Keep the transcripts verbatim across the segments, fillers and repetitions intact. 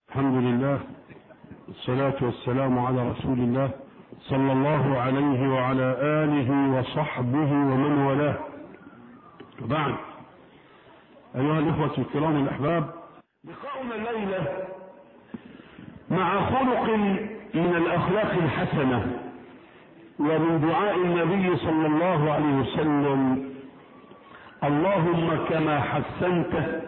الحمد لله والصلاة والسلام على رسول الله صلى الله عليه وعلى آله وصحبه ومن والاه. وبعد، أيها الإخوة الكرام الأحباب، لقاؤنا الليلة مع خلق من الأخلاق الحسنة ومن دعاء النبي صلى الله عليه وسلم: اللهم كما حسنت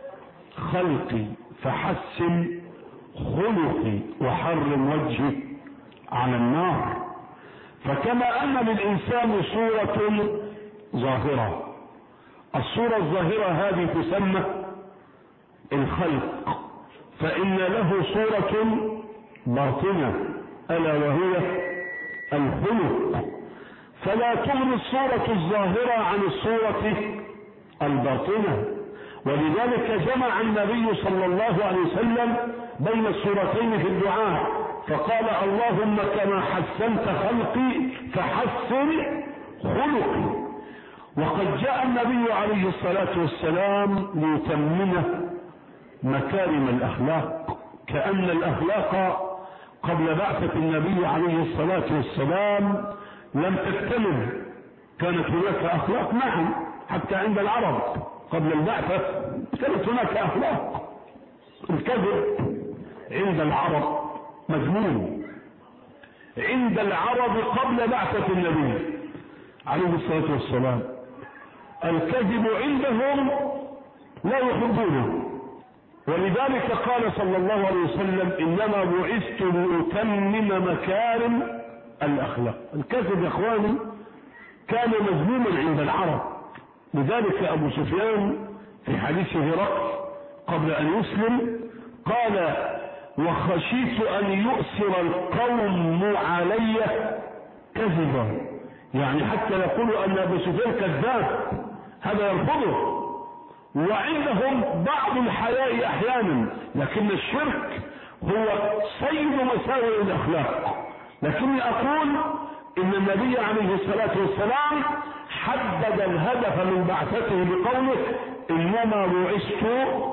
خلقي فحسن خلقي وحرم وجهي على النار. فكما أن للإنسان صورة ظاهرة، الصورة الظاهرة هذه تسمى الخلق، فإن له صورة باطنة ألا وهي الخلق، فلا تغني الصورة الظاهرة عن الصورة الباطنة. ولذلك جمع النبي صلى الله عليه وسلم بين الصورتين في الدعاء، فقال: اللهم كما حسنت خلقي فحسن خلقي. وقد جاء النبي عليه الصلاة والسلام ليتمم مكارم الأخلاق، كأن الأخلاق قبل بعثة النبي عليه الصلاة والسلام لم تكتمل. كانت هناك أخلاق، نعم، حتى عند العرب قبل البعثة كانت هناك أخلاق. الكذب عند العرب مذموم، عند العرب قبل بعثة النبي عليه الصلاة والسلام الكذب عندهم لا يحبونه. ولذلك قال صلى الله عليه وسلم: إنما بعثت لأتمم مكارم الأخلاق. الكذب يا إخواني كان مذموما عند العرب. لذلك أبو سفيان في حديث هرقل قبل أن يسلم قال: وخشيت أن يؤثر القوم علي كذبا، يعني حتى يقولوا أن أبو سفيان كذاب، هذا يرفضه. وعندهم بعض الحياء أحيانا، لكن الشرك هو سيد مساوئ الأخلاق. لكني أقول إن النبي عليه الصلاة والسلام حدد الهدف من بعثته بقوله: إنما بعثت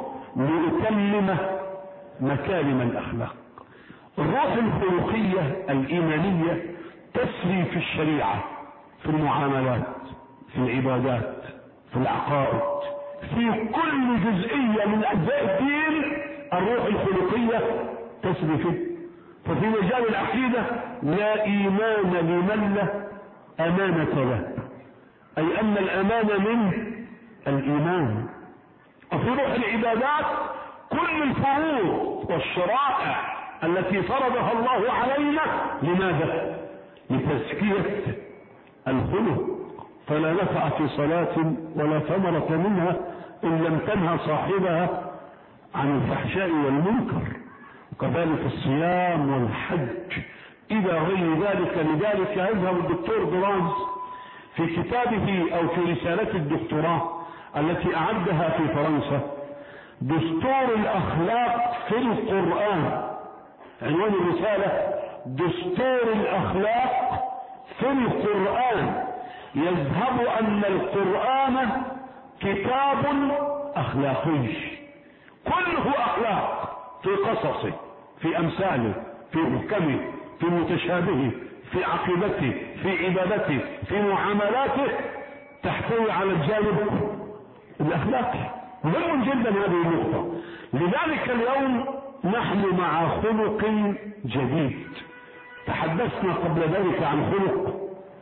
لأتمم مكارم الأخلاق. الروح الخلقية الإيمانية تسري في الشريعة، في المعاملات، في العبادات، في العقائد، في كل جزئية من أجزاء الدين الروح الخلقية تسري فيه. ففي مجال العقيدة: لا إيمان لمن لا أمانة له، أي أن الأمانة من الإيمان. وفي روح العبادات: كل الفروض والشرائع التي فرضها الله علينا، لماذا؟ لتزكية الخلق. فلا نفع في صلاة ولا ثمرة منها إن لم تنهى صاحبها عن الفحشاء والمنكر. وكذلك الصيام والحج إلى غير ذلك. لذلك يذهب الدكتور دراز في كتابه أو في رسالة الدكتوراه التي أعدها في فرنسا: دستور الأخلاق في القرآن. عنوان الرسالة: دستور الأخلاق في القرآن. يذهب أن القرآن كتاب أخلاقي، كله أخلاق، في قصصه، في أمثاله، في محكمه، في متشابهه، في عقيدته، في عبادته، في معاملاته، تحتوي على الجانب الأخلاقي. مهم جدا هذه النقطة. لذلك اليوم نحن مع خلق جديد. تحدثنا قبل ذلك عن خلق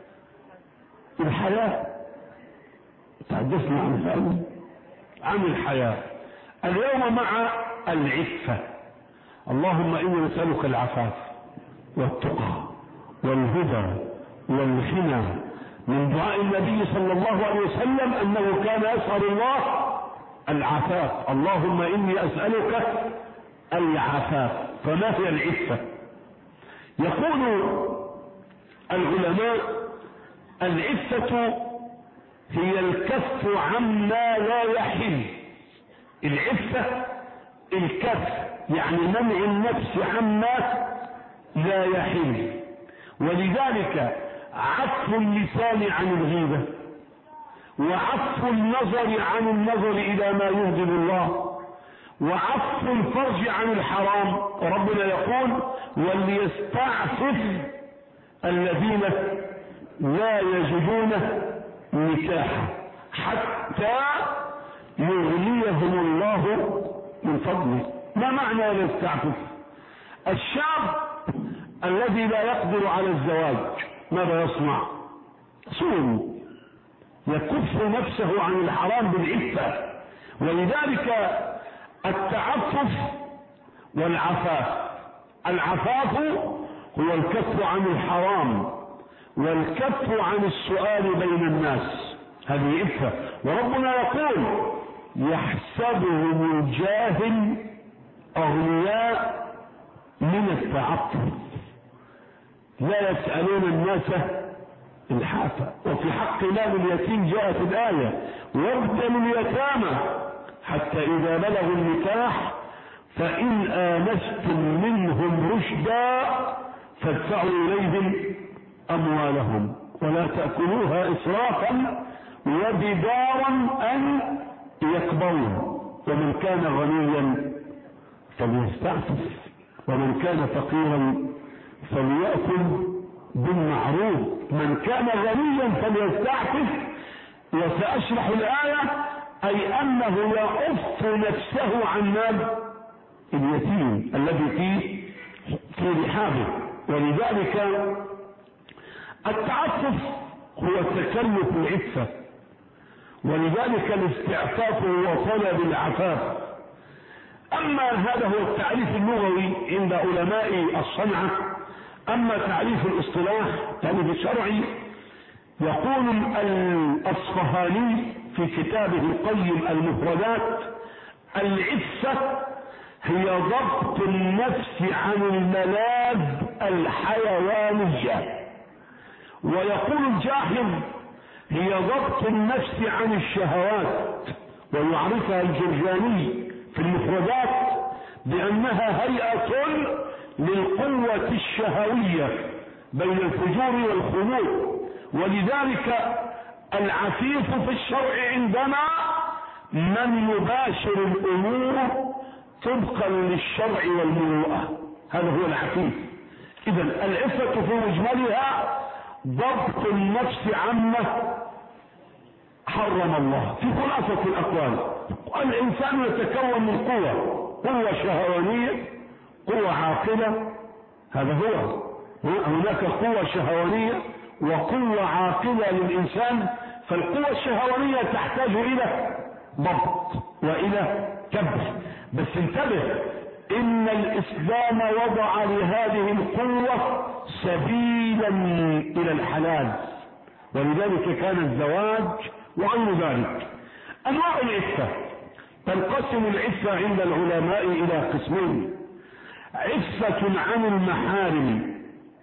الحياة، تحدثنا عن العلم، عن الحياة. اليوم مع العفة. اللهم إني نسألك العفاف والتقى والهدى والغنى. من دعاء النبي صلى الله عليه وسلم أنه كان يسأل الله العفاف. اللهم إني أسألك العفاف. فما هي العفة؟ يقول العلماء: العفة هي الكف عما لا يحل. العفة الكف، يعني منع النفس عما لا يحل. ولذلك عفو اللسان عن الغيبة، وعفو النظر عن النظر إلى ما يغضب الله، وعف الفرج عن الحرام. ربنا يقول وليستعفف الذين لا يجدون نكاحا حتى يغنيهم الله من فضله. ما معنى يستعفف؟ الشاب الذي لا يقدر على الزواج ماذا يصنع؟ صوم، يكف نفسه عن الحرام بالعفة. ولذلك التعفف والعفاف، العفاف هو الكف عن الحرام والكف عن السؤال بين الناس، هذه عفة. وربنا يقول يحسبهم الجاهل أغنياء من التعفف لا يسألون الناس الحافة. وفي حق مال اليتيم جاءت الآية وابتلوا اليتامى حتى إذا بلغوا النكاح فإن آنستم منهم رشدا فادفعوا إليهم أموالهم ولا تأكلوها إسرافا وبدارا أن يكبروا ومن كان غنيا فليستعفف ومن كان فقيرا فليأكل بالمعروف. من كان غنيا فليستعفف. وسأشرح الآية أي أنه يعف نفسه عن مال اليتيم الذي في في رحابه. ولذلك التعفف هو تكلف العفة، ولذلك الاستعفاف هو طلب العفاف. أما هذا هو التعريف اللغوي عند علماء الصنعة. أما تعريف الاصطلاح تعريف الشرعي يقول الأصفهاني في كتابه القيم المفردات العفة هي ضبط النفس عن الملاذ الحيوانية. ويقول الجاحظ هي ضبط النفس عن الشهوات، ويعرفها الجرجاني في المفردات بأنها هيئة للقوة الشهوية بين الفجور والخمول. ولذلك العفيف في الشرع عندنا من يباشر الأمور طبقا للشرع والمروءة، هذا هو العفيف. إذا العفة في مجملها ضبط النفس عما حرم الله. في خلاصة الأقوال الإنسان يتكون من قوة، قوة شهوانية، قوة عاقلة، هذا هو. هناك قوة شهوانية وقوة عاقلة للإنسان. فالقوة الشهوانية تحتاج إلى ضبط وإلى كبح. بس انتبه إن الإسلام وضع لهذه القوة سبيلا إلى الحلال، ولذلك كان الزواج وغير ذلك. أنواع العفة تنقسم العفة عند العلماء إلى قسمين: عفة عن المحارم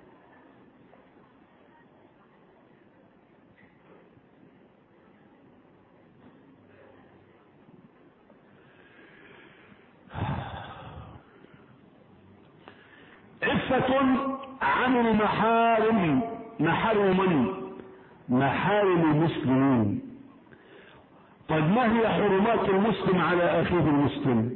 عفة عن المحارم محرما محارم المسلمين. طيب ما هي حرمات المسلم على أخيه المسلم؟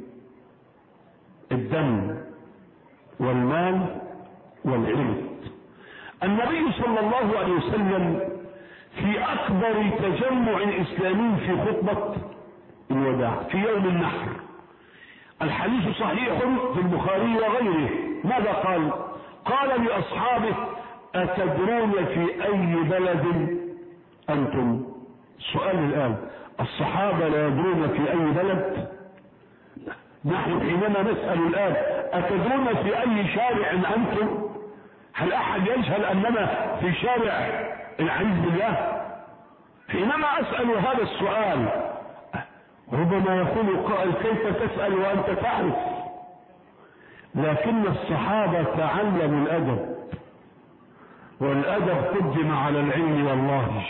الدم والمال والعرض. النبي صلى الله عليه وسلم في أكبر تجمع إسلامي في خطبة الوداع في يوم النحر، الحديث صحيح في البخاري وغيره، ماذا قال؟ قال لأصحابه أتدرون في أي بلد أنتم؟ السؤال الآن، الصحابة لا يدرون في أي بلد؟ نحن حينما نسأل الآن أتدرون في أي شارع أنتم؟ هل أحد يجهل أننا في شارع العز بالله؟ حينما أسأل هذا السؤال ربما يقول قائل كيف تسأل وأنت تعرف؟ لكن الصحابة تعلموا الأدب، والأدب قدم على العلم والله.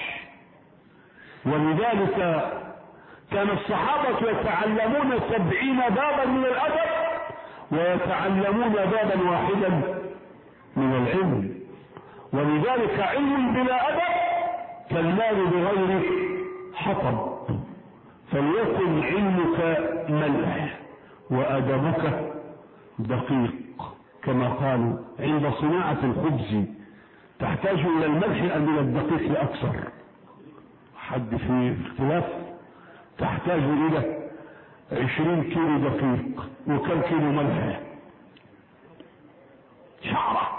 ولذلك كان الصحابة يتعلمون سبعين بابا من الأدب ويتعلمون بابا واحدا من العلم. ولذلك علم بلا أدب كالمال بغير حطب. فليكن علمك ملح وأدبك دقيق، كما قالوا عند صناعة الخبز تحتاج إلى الملح أم إلى الدقيق لأكثر؟ حد في اختلاف؟ تحتاج إلى عشرين كيلو دقيق وكم كيلو ملح؟ شعرة.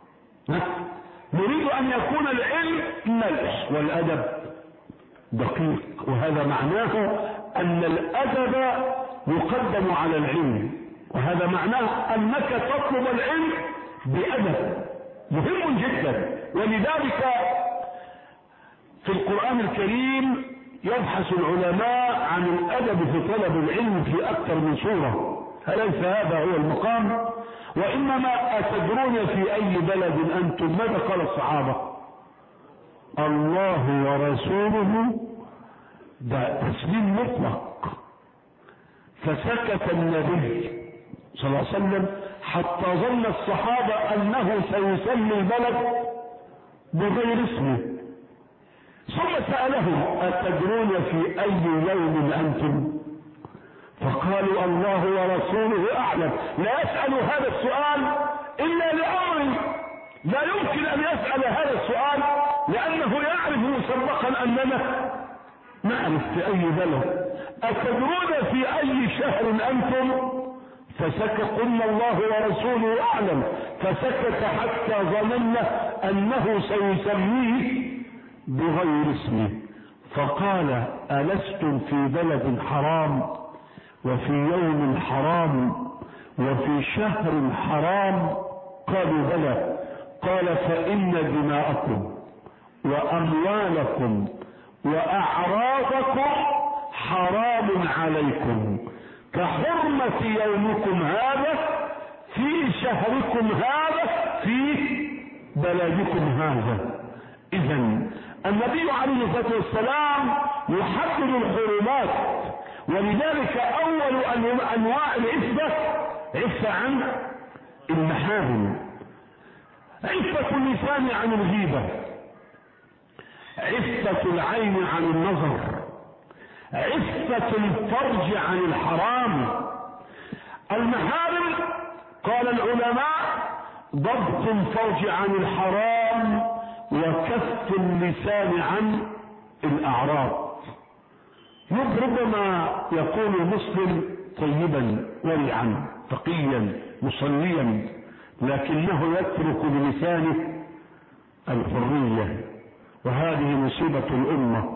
نريد أن يكون العلم ملح والأدب دقيق، وهذا معناه أن الأدب يقدم على العلم، وهذا معناه أنك تطلب العلم بأدب مهم جدا. ولذلك في القرآن الكريم يبحث العلماء عن الأدب في طلب العلم في أكثر من صورة، أليس هذا هو المقام؟ وإنما أتدرون في أي بلد أنتم؟ ماذا قال الصحابة؟ الله ورسوله، ده تسليم مطلق. فسكت النبي صلى الله عليه وسلم حتى ظن الصحابة أنه سيسمي البلد بغير اسمه، ثم سألهم أتدرون في أي يوم أنتم؟ فقالوا الله ورسوله أعلم. لا يسأل هذا السؤال إلا لأمر، لا يمكن أن يسأل هذا السؤال لأنه يعرف مسبقا أننا نعرف في أي بلد. أتدرون في أي شهر أنتم؟ فسكت، قلنا الله ورسوله أعلم، فسكت حتى ظننا أنه سيسميه بغير اسمه. فقال ألستم في بلد حرام وفي يوم حرام وفي شهر حرام؟ قالوا بلى. قال فإن دماءكم وأموالكم وأعراضكم حرام عليكم كحرمة يومكم هذا في شهركم هذا في بلدكم هذا. إذن النبي عليه الصلاة والسلام يحدد الحرمات، ولذلك أول أنواع العفة عفة عن المحارم، عفة اللسان عن الغيبة، عفة العين عن النظر، عفة الفرج عن الحرام. المحارم قال العلماء ضبط الفرج عن الحرام وكف اللسان عن الأعراض. ربما يكون مسلم طيبا ورعا تقيا مصليا، لكنه يترك بلسانه الحرية، وهذه مصيبة الأمة.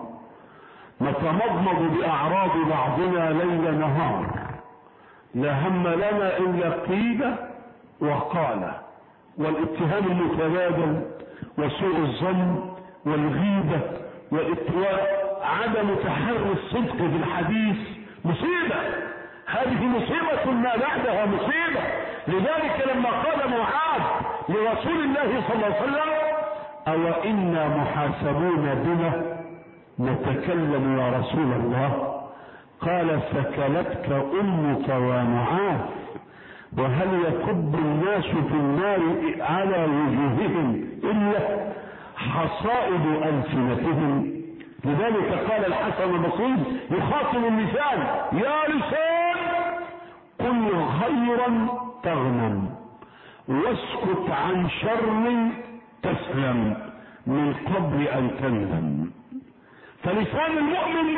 نتمضمض بأعراض بعضنا ليل نهار، لا هم لنا إلا قيل وقال، والاتهام المتبادل وسوء الظن والغيبة والإتواء، عدم تحري الصدق في الحديث مصيبة. هذه مصيبة ما بعدها مصيبة. لذلك لما قال معاذ لرسول الله صلى الله عليه وسلم أو إنا محاسبون بما نتكلم يا رسول الله، قال سكلتك أمك ومعاذ، وهل يكب الناس في النار على وجوههم إلا حصائد ألسنتهم. لذلك قال الحسن البصري يخاطب اللسان يا لسان قل خيرا تغنم واسكت عن شر تسلم من قبل أن تندم. فلسان المؤمن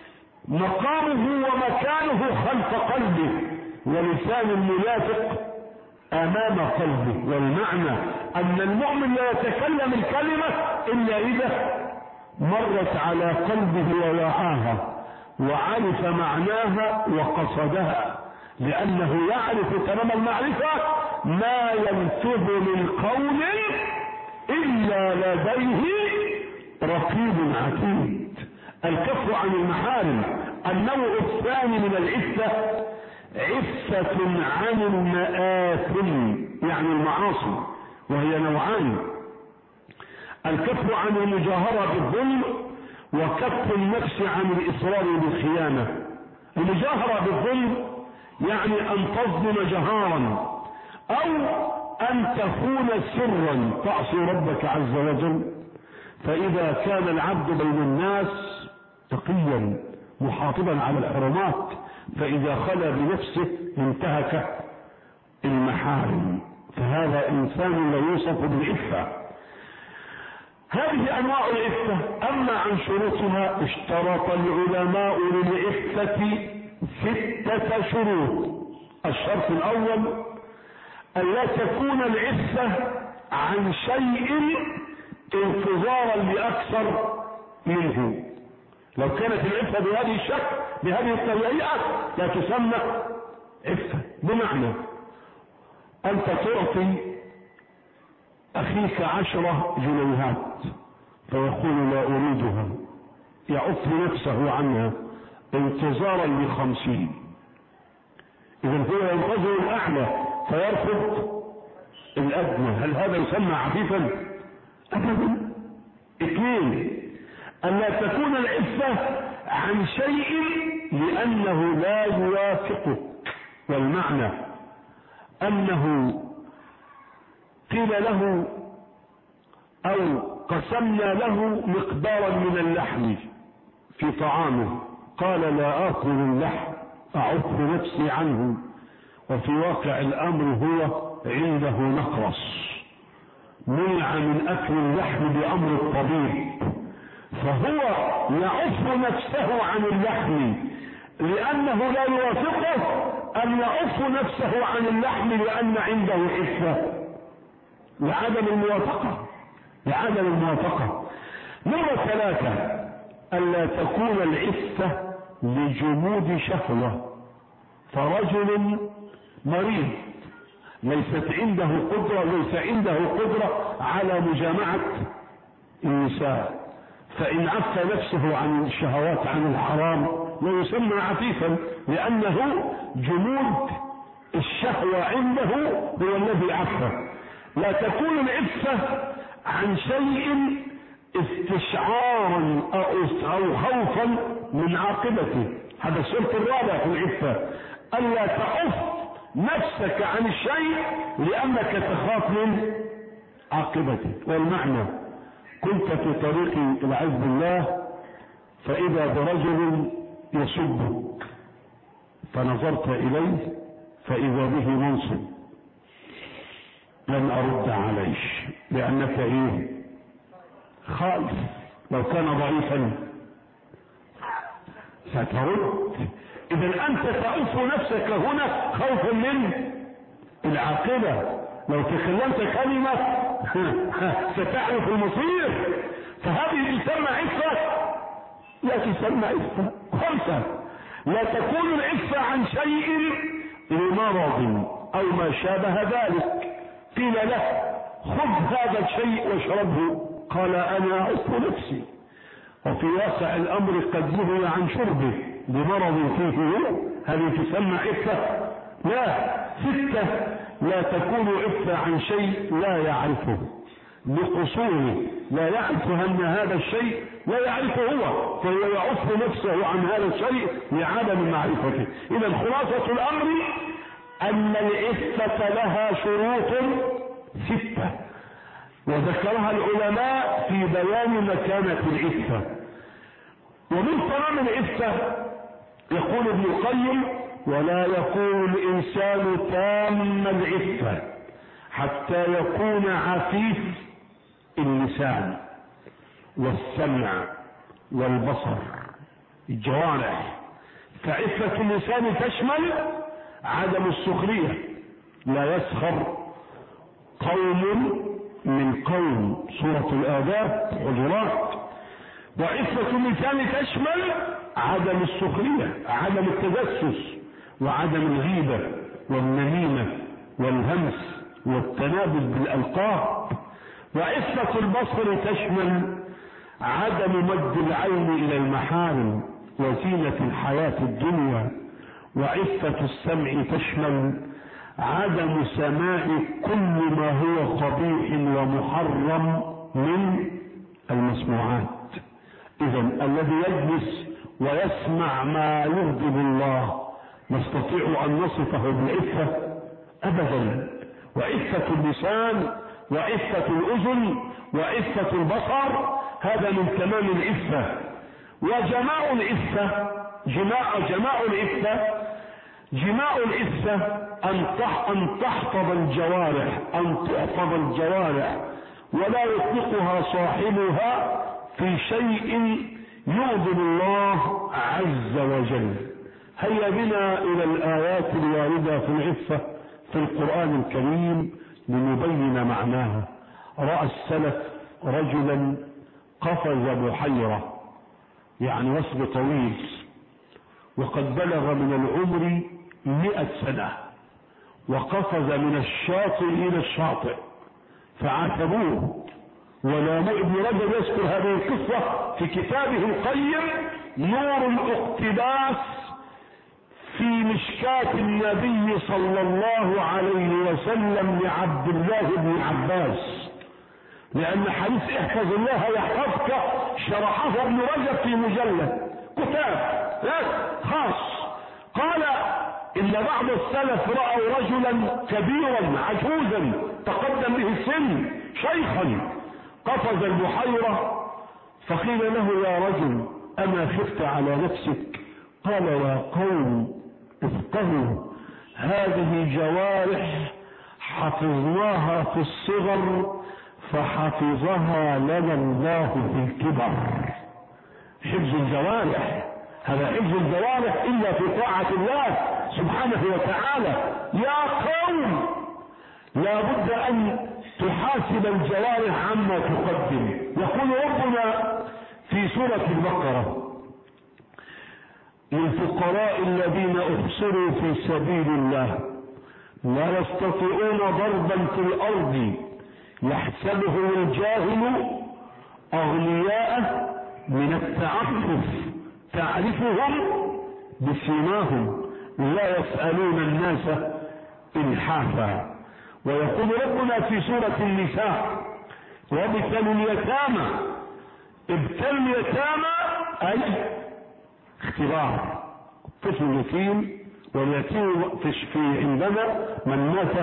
مقامه ومكانه خلف قلبه، ولسان المنافق أمام قلبه. والمعنى أن المؤمن لا يتكلم الكلمة إلا إذا مرت على قلبه ووعاها وعرف معناها وقصدها، لأنه يعرف تمام المعرفة ما ينفذ من قول إلا لديه رقيب عتيد. الكف عن المحارم. النوع الثاني من العفة عفة عن المآثم، يعني المعاصي، وهي نوعان: الكف عن المجاهرة بالظلم، وكف النفس عن الإصرار بالخيانة. المجاهرة بالظلم يعني أن تظلم جهارا، أو أن تخون سرا تعصي ربك عز وجل. فإذا كان العبد بين الناس تقيا محافظا على الحرمات، فإذا خلى بنفسه انتهك المحارم، فهذا إنسان لا يوصف بالعفة. هذه أنواع العفة. أما عن شروطها، اشترط العلماء للعفة ستة شروط. الشرط الأول ألا تكون العفة عن شيء انتظارا لأكثر منه. لو كانت العفة بهذه الشكل بهذه الطريقة لا تسمى عفة. بمعنى أنت تعطي أخيك عشرة جنيهات فيقول لا أريدها، يعف نفسه عنها انتظارا لخمسين، إذا هو ينتظر الأعلى فيرفض الأدنى. هل هذا يسمى عفيفا؟ أبدا. اثنين، ألا تكون العفة عن شيء لأنه لا يوافقه، والمعنى أنه قيل له أو قسمنا له مقدارا من اللحم في طعامه، قال لا آكل اللحم أعف نفسي عنه، وفي واقع الأمر هو عنده نقرس، منع من أكل اللحم بأمر الطبيب، فهو يعف نفسه عن اللحم لأنه لا يوافقه، أن يعف نفسه عن اللحم لأن عنده عفة، لعدم الموافقة لعدم الموافقة. نمرة ثلاثة، ألا تكون العفة لجمود شهوة، فرجل مريض ليست عنده قدرة ليس عنده قدرة على مجامعة النساء، فإن عف نفسه عن الشهوات عن الحرام لا يسمى عفيفا، لأنه جمود الشهوة عنده هو الذي عفه. لا تكون العفة عن شيء استشعارا أو خوفا من عاقبته، هذا الشرط الرابع في العفة، ألا تعف نفسك عن الشيء لأنك تخاف من عاقبته. والمعنى كنت في طريق العز بالله فإذا برجل يسبك فنظرت إليه فإذا به منصب، لن أرد عليش لأنك إيه خائف، لو كان ضعيفا سترد. إذا أنت تعف نفسك هنا خوفا من العاقبة، لو تكلمت كلمة ستعرف المصير، فهذه تسمى عفة؟ لا تسمى عفة. خمسة، لا تكون العفة عن شيء لمرض أو ما شابه ذلك، قيل له خذ هذا الشيء واشربه، قال أنا أعف نفسي، وفي واقع الأمر قد نهي عن شربه بمرض فيه، هذه تسمى عفة؟ لا. ستة، لا تكون عفة عن شيء لا يعرفه بقصوره، لا يعرف أن هذا الشيء لا يعرفه هو، فهو يعف نفسه عن هذا الشيء لعدم معرفته. إذا خلاصة الأمر أن العفة لها شروط ستة وذكرها العلماء في بيان مكانة العفة. ومن تمام العفة يقول ابن القيم ولا يكون الإنسان تام العفة حتى يكون عفيف اللسان والسمع والبصر، الجوارح. فعفة اللسان تشمل عدم السخرية، لا يسخر قوم من قوم، سورة الآداب حجرات. وعفة اللسان تشمل عدم السخرية، عدم التجسس، وعدم الغيبة والنميمة والهمس والتنابذ بالألقاب. وعفة البصر تشمل عدم مد العين إلى المحارم وزينة الحياة الدنيا. وعفة السمع تشمل عدم سماع كل ما هو قبيح ومحرم من المسموعات. إذا الذي يجلس ويسمع ما يغضب الله نستطيع أن نصفه بالعفة؟ أبدا. وعفة اللسان وعفة الأذن وعفة البصر هذا من تمام العفة. وجماع العفة جماع جماع العفة جماع العفة أن تحفظ الجوارح، أن تحفظ الجوارح ولا يطلقها صاحبها في شيء يغضب الله عز وجل. هيا بنا إلى الآيات الواردة في العفة في القرآن الكريم لنبين معناها. رأى السلف رجلا قفز بحيرة، يعني وثب طويل، وقد بلغ من العمر مئة سنة، وقفز من الشاطئ إلى الشاطئ، فعاتبوه ولاموا. ابن رجب يذكر هذه القصة في كتابه القيم نور الاقتباس في مشكاة النبي صلى الله عليه وسلم لعبد الله بن عباس، لأن حديث احفظ الله يحفظك شرحه ابن رجب في مجلد كتاب خاص. قال إن بعض السلف رأوا رجلا كبيرا عجوزا تقدم به السن شيخا قفز البحيرة، فقيل له يا رجل أما خفت على نفسك؟ قال يا قوم افقهوا، هذه جوارح حفظناها في الصغر فحفظها لنا الله في الكبر. حفظ الجوارح، هذا حفظ الجوارح إلا في طاعة الله سبحانه وتعالى. يا قوم لا بد أن تحاسب الجوارح عما تقدم. يقول ربنا في سورة البقرة للفقراء الذين احصروا في سبيل الله لا يستطيعون ضربا في الأرض يحسبهم الجاهل أغنياء من التعفف تعرفهم بسيماهم لا يسألون الناس إلحافا. ويقول ربنا في سورة النساء وابتلوا اليتامى. ابتلوا اليتامى أي اختبار. طفل يتيم، واليتيم في عندنا من مات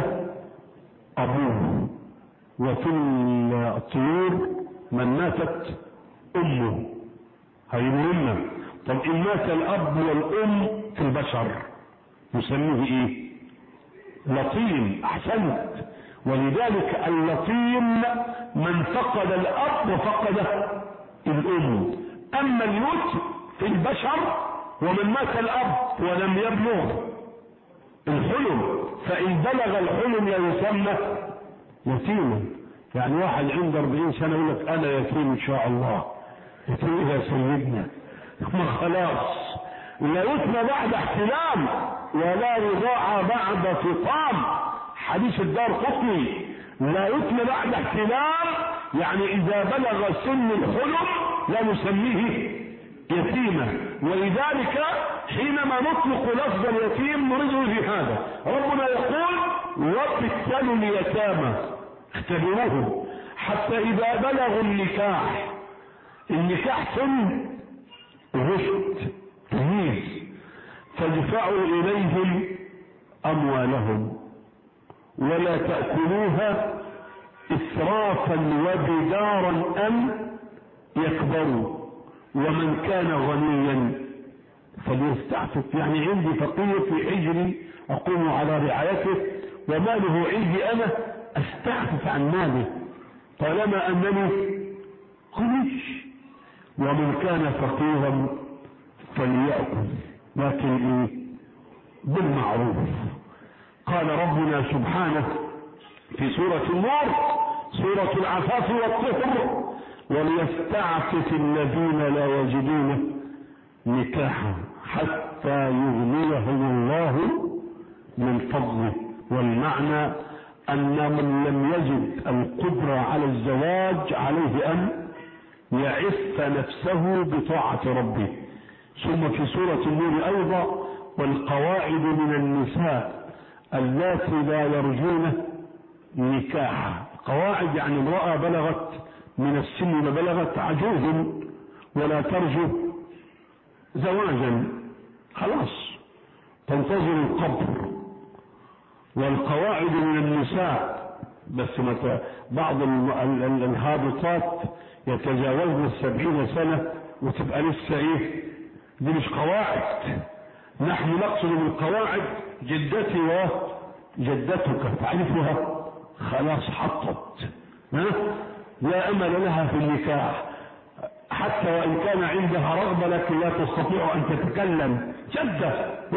أبوه، وفي الطيور من ماتت أمه، هاي مهمة. طب إن مات الأب والأم في البشر نسميه إيه؟ لطيم. أحسنت. ولذلك اللطيم من فقد الأب وفقد الأم. أما اليتم في البشر ومن مات الأب ولم يبلغ الحلم، فإن بلغ الحلم لا يسمى يتيما. يعني واحد عنده أربعين سنة يقول لك أنا يتيم إن شاء الله. يتيم يا سيدنا، ما خلاص. لا يتم بعد احتلام ولا رضاعة بعد فطام. حديث الدار قطني لا يتم بعد احتلام، يعني إذا بلغ سن الحلم لا نسميه يتيما. ولذلك حينما نطلق لفظ اليتيم نريده في هذا. ربنا يقول وابتلوا اليتامى اختبروهم حتى إذا بلغوا النكاح. النكاح سن رشد تمييز، فادفعوا إليهم أموالهم ولا تأكلوها إسرافا وبدارا أن يكبروا، ومن كان غنيا فليستعفف. يعني عندي فقير في حجري أقوم على رعايته وماله عندي أنا، أستعفف عن ماله طالما أنني غني. ومن كان فقيرا فليأكل، لكن إيه؟ بالمعروف. قال ربنا سبحانه في سورة النور سورة العفاف والطهر وليستعفف الذين لا يجدون نكاحا حتى يغنيهم الله من فضله. والمعنى أن من لم يجد القدرة على الزواج عليه أن يعف نفسه بطاعة ربه. ثم في سورة النور أيضا والقواعد من النساء اللاتي لا يرجون نكاحا. قواعد يعني امرأة بلغت من السن ما بلغت عجوز ولا ترجو زواجا، خلاص تنتظر القبر. والقواعد من النساء بس متى بعض الهابطات يتجاوزن السبعين سنة وتبقى لسه ايه، دي مش قواعد، نحن نقصد بالقواعد جدتي وجدتك تعرفها خلاص حطت، لا امل لها في النكاح حتى وان كان عندها رغبه لكن لا تستطيع ان تتكلم، جده.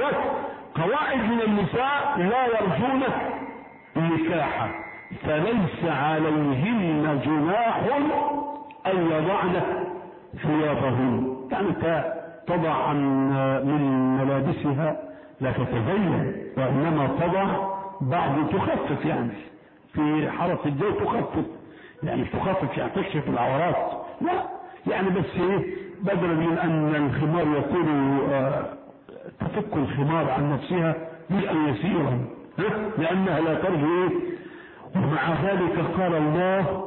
قواعد من النساء لا يرجون النكاح، فليس عليهن جناح ان يضعن ثيابهن، يعني تضع من ملابسها لا تتزين، وانما تضع بعد تخفف، يعني في حرس الجو تخفف، يعني تخفف يعني تكشف العورات، لا يعني بس ايه، بدلا من ان الخمار يكون آه تفك الخمار عن نفسها جزءا يسيرا لانها لا ترجو ايه. ومع ذلك قال الله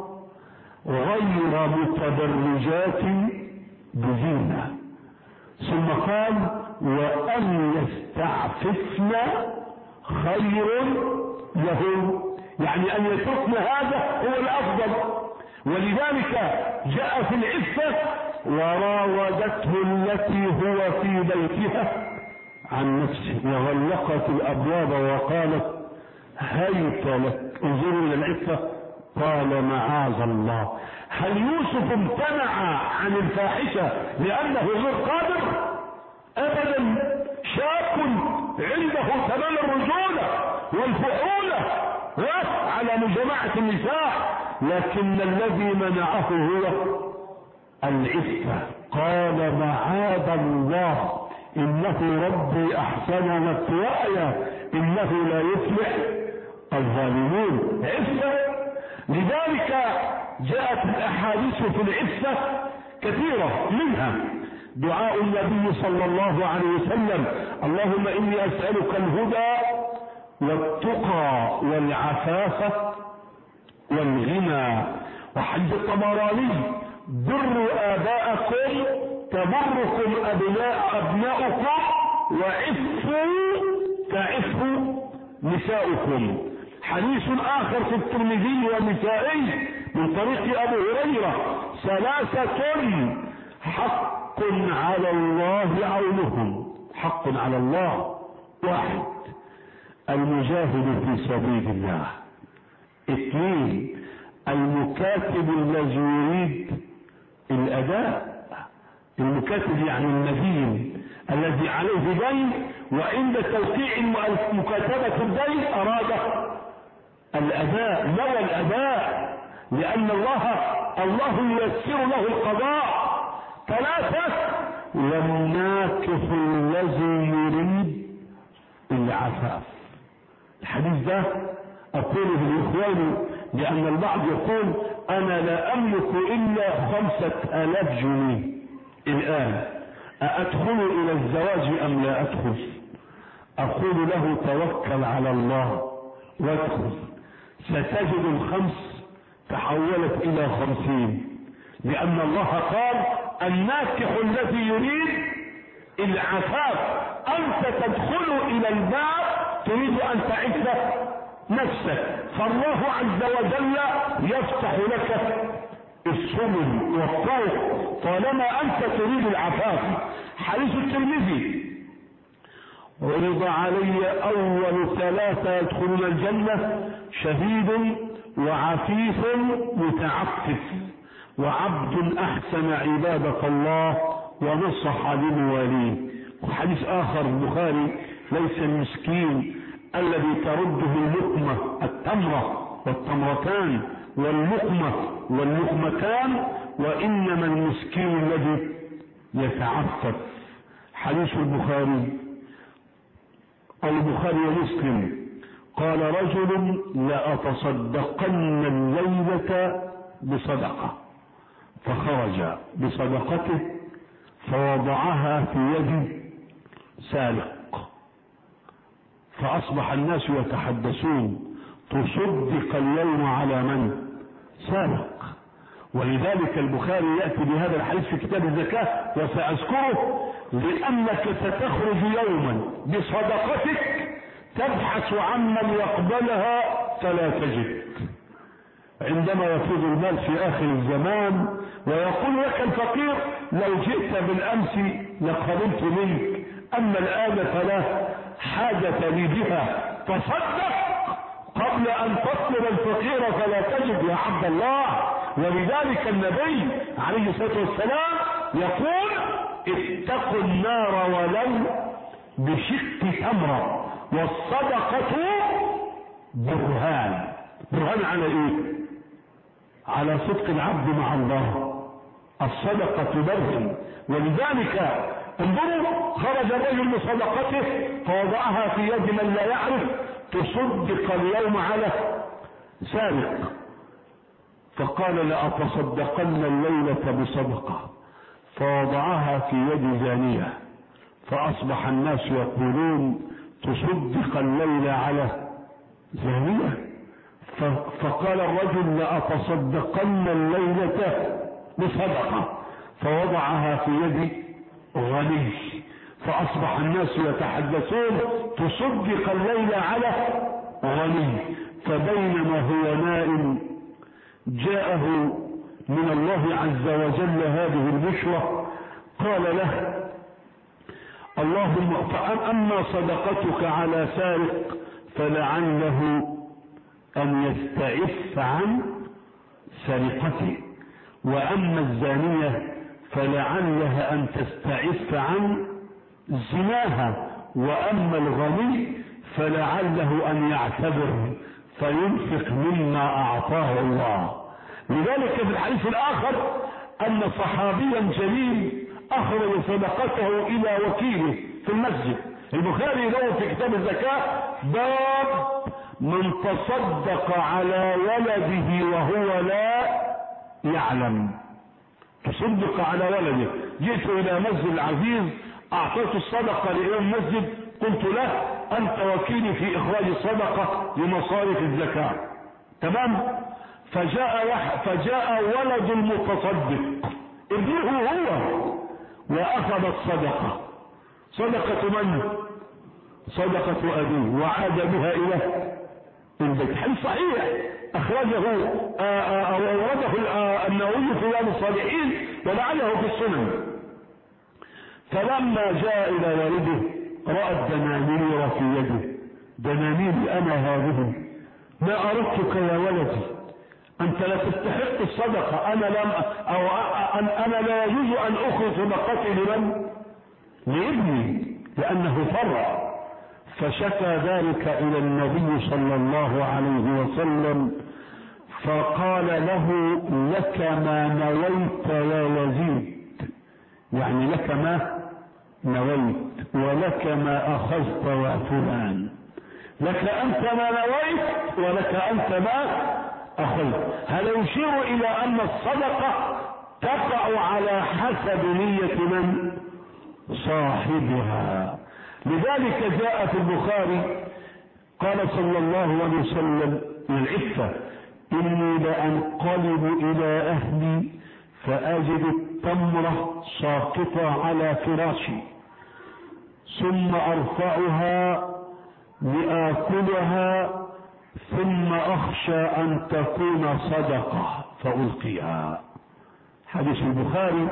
غير متبرجات بزينة، ثم قال وأن يستعففن خير لهم، يعني أن يتركن هذا هو الأفضل. ولذلك جاء في العفة وراودته التي هو في بيتها عن نفسه وغلقت الأبواب وقالت هيت لك. انظروا إلى العفة، قال معاذ الله. هل يوسف امتنع عن الفاحشة لأنه غير قادر؟ أبدا، شاب عنده تمام الرجولة والفحولة على مجامعة النساء، لكن الذي منعه هو العفة. قال معاذ الله إنه ربي أحسن مثواي إنه لا يفلح الظالمون. عفة. لذلك جاءت الأحاديث في العفة كثيرة، منها دعاء النبي صلى الله عليه وسلم اللهم إني أسألك الهدى والتقى والعفاف والغنى. وحديث الطبراني بروا آباءكم تبركم أبناء أبناؤكم وعفوا تعفوا نساؤكم. حديث آخر في الترمذي والنسائي من طريق أبو هريرة ثلاثة حق على الله عونهم. حق على الله: واحد المجاهد في سبيل الله، اثنين المكاتب الذي يريد الأداء. المكاتب يعني المدين الذي عليه دين، وعند توقيع مكاتبة الدين أراد الأداء، نوى الأداء، لأن الله الله ييسر له القضاء. ثلاثة والناكح الذي يريد العفاف. الحديث ده أقوله لإخواني لأن البعض يقول أنا لا أملك إلا خمسة آلاف جنيه الآن، أأدخل إلى الزواج أم لا أدخل؟ أقول له توكل على الله وادخل، ستجد الخمس تحولت إلى خمسين، لأن الله قال الناكح الذي يريد العفاف. أنت تدخل إلى الباب تريد أن تعف نفسك، فالله عز وجل يفتح لك السبل والطرق طالما أنت تريد العفاف. حديث الترمذي عرض علي أول ثلاثة يدخلون الجنة: شهيد وعفيف متعفف وعبد أحسن عبادة الله ونصح لمواليه. وحديث آخر البخاري: ليس المسكين الذي ترده اللقمة التمرة والتمرتان واللقمة واللقمتان، وإنما المسكين الذي يتعفف. حديث البخاري البخاري ومسلم قال رجل لأتصدقن الليلة بصدقة، فخرج بصدقته فوضعها في يد سالق، فأصبح الناس يتحدثون تصدق اليوم على من؟ سالق. ولذلك البخاري يأتي بهذا الحديث في كتاب الزكاة وسأذكره، لأنك ستخرج يوما بصدقتك تبحث عن من يقبلها فلا تجد. عندما يفيض المال في آخر الزمان ويقول لك الفقير لو جئت بالأمس لقبلت منك أما الآن فلا حاجة لي بها، تصدق قبل أن تطلب الفقير فلا تجد يا عبد الله. ولذلك النبي عليه الصلاة والسلام يقول اتقوا النار ولو بشق تمرة، والصدقة برهان. برهان على ايه؟ على صدق العبد مع الله. الصدقة برهن. ولذلك انظروا خرج الرجل بصدقته فوضعها في يد من لا يعرف تصدق اليوم على سارق، فقال لأتصدقن الليلة بصدقة، فوضعها في يد زانية، فأصبح الناس يقولون تصدق الليل على زانية. فقال الرجل لأتصدقن الليلة بصدقة، فوضعها في يد غني، فأصبح الناس يتحدثون تصدق الليل على غني. فبينما هو نائم جاءه من الله عز وجل هذه البشرى، قال له اللهم فأما صدقتك على سارق فلعله أن يستعف عن سرقته، وأما الزانية فلعلها أن تستعف عن زناها، وأما الغني فلعله أن يعتبر فينفق مما أعطاه الله. لذلك في الحديث الآخر أن صحابيا جليل أخرج صدقته إلى وكيله في المسجد. البخاري له في كتاب الزكاة باب من تصدق على ولده وهو لا يعلم. تصدق على ولده. جئت إلى مسجد العزيز أعطيت الصدقة لإمام المسجد، قلت له أنت وكيلي في إخراج الصدقة لمصارف الزكاة، تمام؟ فجاء وح... فجاء ولد المتصدق ابنه هو وأخذ الصدقة. صدقة من؟ صدقة أبيه، وعاد بها إلى البيت. حديث صحيح أخرجه أورده النووي في رياض الصالحين ولعله في السنن. فلما جاء إلى والده رأى الدنانير في يده. دنانير أنا هذه ما أردتك يا ولدي، أنت لا تستحق الصدقة، أنا لم أو أنا لا يجوز أن أخرج صدقتي لمن؟ لابني، لأنه فرع. فشكى ذلك إلى النبي صلى الله عليه وسلم، فقال له لك ما نويت يا يزيد، يعني لك ما نويت ولك ما أخذت يا فلان. لك أنت ما نويت ولك أنت ما أخذت. هل يشير إلى أن الصدقة تقع على حسب نية من؟ صاحبها. لذلك جاء في البخاري قال صلى الله عليه وسلم العفة إني لأنقلب إلى أهلي فأجد التمرة ساقطة على فراشي ثم أرفعها لآكلها ثم أخشى أن تكون صدقة فألقيها. حديث البخاري.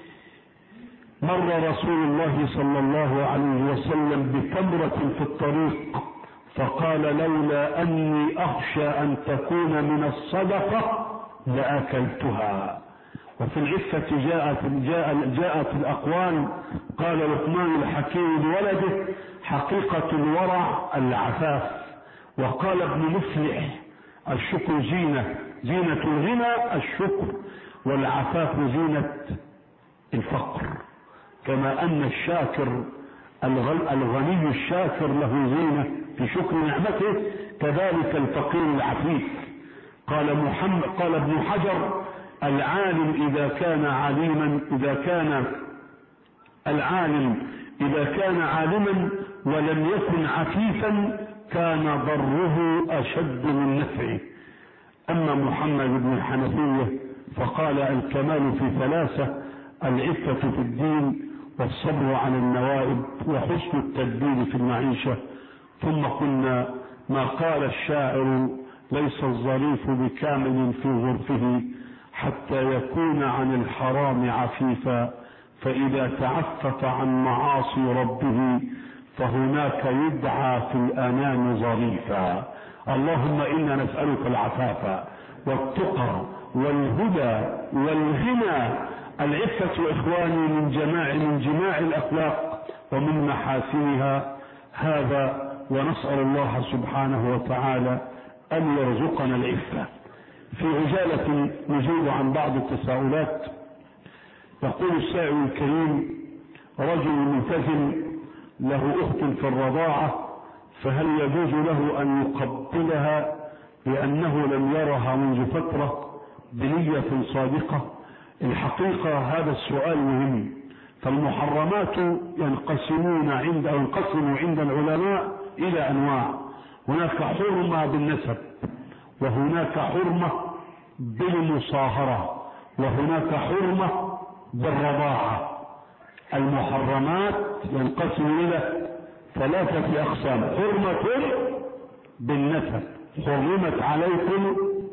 مر رسول الله صلى الله عليه وسلم بتمرة في الطريق فقال لولا أني أخشى أن تكون من الصدقة لأكلتها. وفي العفة جاءت, جاءت, جاءت الأقوال. قال لقمان الحكيم لولده حقيقة الورع العفاف. وقال ابن مفلح الشكر زينة، زينة الغنى الشكر، والعفاف زينة الفقر. كما أن الشاكر الغني الشاكر له زينة في شكر نعمته، كذلك الفقير العفيف. قال محمد قال ابن حجر العالم إذا كان عليما إذا كان العالم إذا كان عالما ولم يكن عفيفا كان ضره أشد من نفعه. أما محمد بن الحنفية فقال الكمال في ثلاثة: العفة في الدين، والصبر على النوائب، وحسن التدبير في المعيشة. ثم قلنا ما قال الشاعر ليس الظريف بكامل في ظرفه حتى يكون عن الحرام عفيفا، فإذا تعفف عن معاصي ربه فهناك يدعى في الأنام ظريفا. اللهم إنا نسألك العفاف والتقى والهدى والغنى. العفة إخواني من جماع من جماع الأخلاق ومن محاسنها هذا، ونسأل الله سبحانه وتعالى أن يرزقنا العفة. في عجالة نجيب عن بعض التساؤلات. يقول السائل الكريم: رجل ملتزم له أخت في الرضاعة، فهل يجوز له أن يقبلها لأنه لم يرها منذ فترة بنية صادقة؟ الحقيقة هذا السؤال مهم. فالمحرمات ينقسمون عند أو ينقسم عند العلماء إلى أنواع. هناك حرمة بالنسب، وهناك حرمة بالمصاهرة، وهناك حرمة بالرضاعة. المحرمات ينقسم إلى ثلاثة أقسام: حرمة بالنسب، حرمت عليكم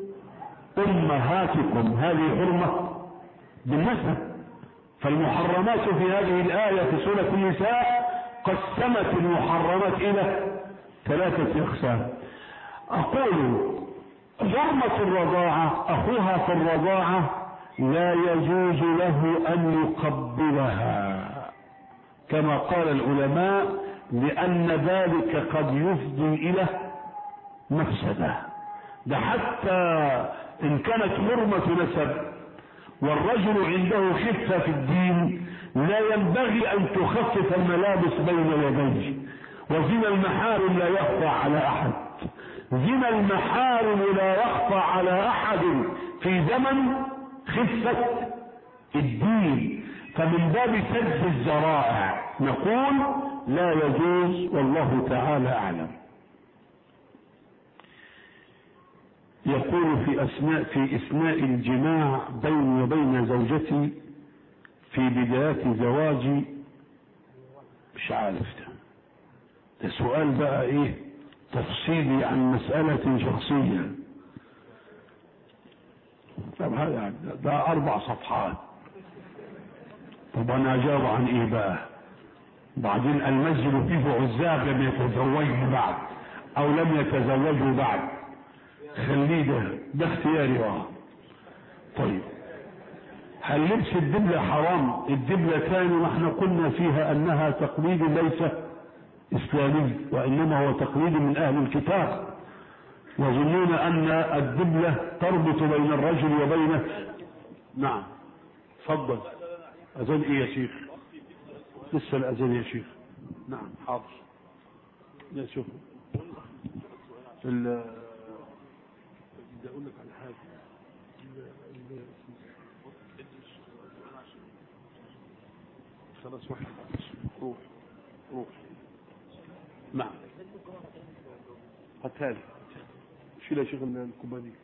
أمهاتكم، هذه حرمة بالنسب. فالمحرمات في هذه الآية في سورة النساء قسمت المحرمات إلى ثلاثة أقسام. أقول حرمة الرضاعة، أخوها في الرضاعة لا يجوز له أن يقبلها كما قال العلماء، لأن ذلك قد يفضي إلى مفسدة. ده حتى إن كانت حرمة نسب والرجل عنده خفة في الدين لا ينبغي أن تخفف الملابس بين يديه. وزنا المحارم لا يخفى على أحد، زنا المحارم لا يخفى على أحد في زمن خفة الدين. فمن باب سد الذرائع نقول لا يجوز، والله تعالى أعلم. يقول في أثناء في إثناء الجماع بيني وبين زوجتي في بداية زواجي، مش عارف ده, ده سؤال بقى إيه تفصيلي عن مسألة شخصية. طب هذا ده أربع صفحات. طب أنا أجاوب عن إيه بقى؟ بعدين المسجد فيه عزاب لم يتزوجوا بعد أو لم يتزوجوا بعد، خليه ده ده اختياري. اه طيب، هل لبس الدبلة حرام؟ الدبلة ثاني واحنا قلنا فيها انها تقليد ليس اسلامي، وانما هو تقليد من اهل الكتاب، يظنون ان الدبلة تربط بين الرجل وبين. نعم تفضل. اذان ايه يا شيخ؟ لسه الاذان يا شيخ. نعم حاضر. يا شوف ال بدي اقول لك على حاجه. خلاص واحد روح روح. نعم هاتها لي. شيل يا شيخ الكوبايه دي.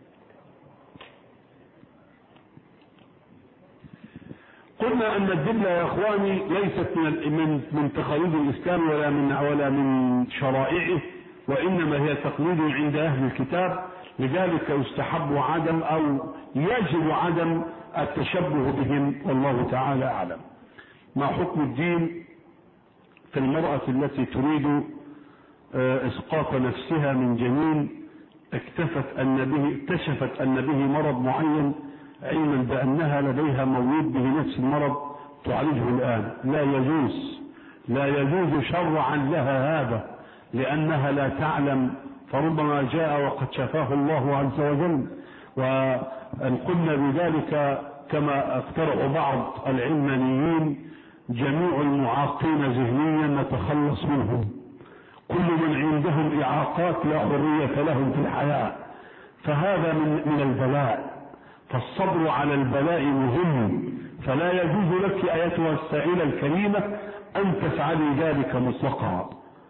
قلنا ان الدبلة يا اخواني ليست من من من تقاليد الاسلام ولا من ولا من شرائعه، وانما هي تقليد عند اهل الكتاب. لذلك يستحب عدم او يجب عدم التشبه بهم، والله تعالى اعلم. ما حكم الدين في المرأة التي تريد اسقاط نفسها من جنين اكتشفت ان به اكتشفت ان به مرض معين، علما بانها لديها مولود به نفس المرض تعالجه الان؟ لا يجوز، لا يجوز شرعا لها هذا، لانها لا تعلم، فربما جاء وقد شفاه الله عز وجل. وان قلنا بذلك كما اقترح بعض العلمانيين: جميع المعاقين ذهنيا نتخلص منهم، كل من عندهم اعاقات لا حرية لهم في الحياة، فهذا من من البلاء. فالصبر على البلاء مهم، فلا يجوز لك ايتها السائلة الكريمة ان تفعلي ذلك مطلقا.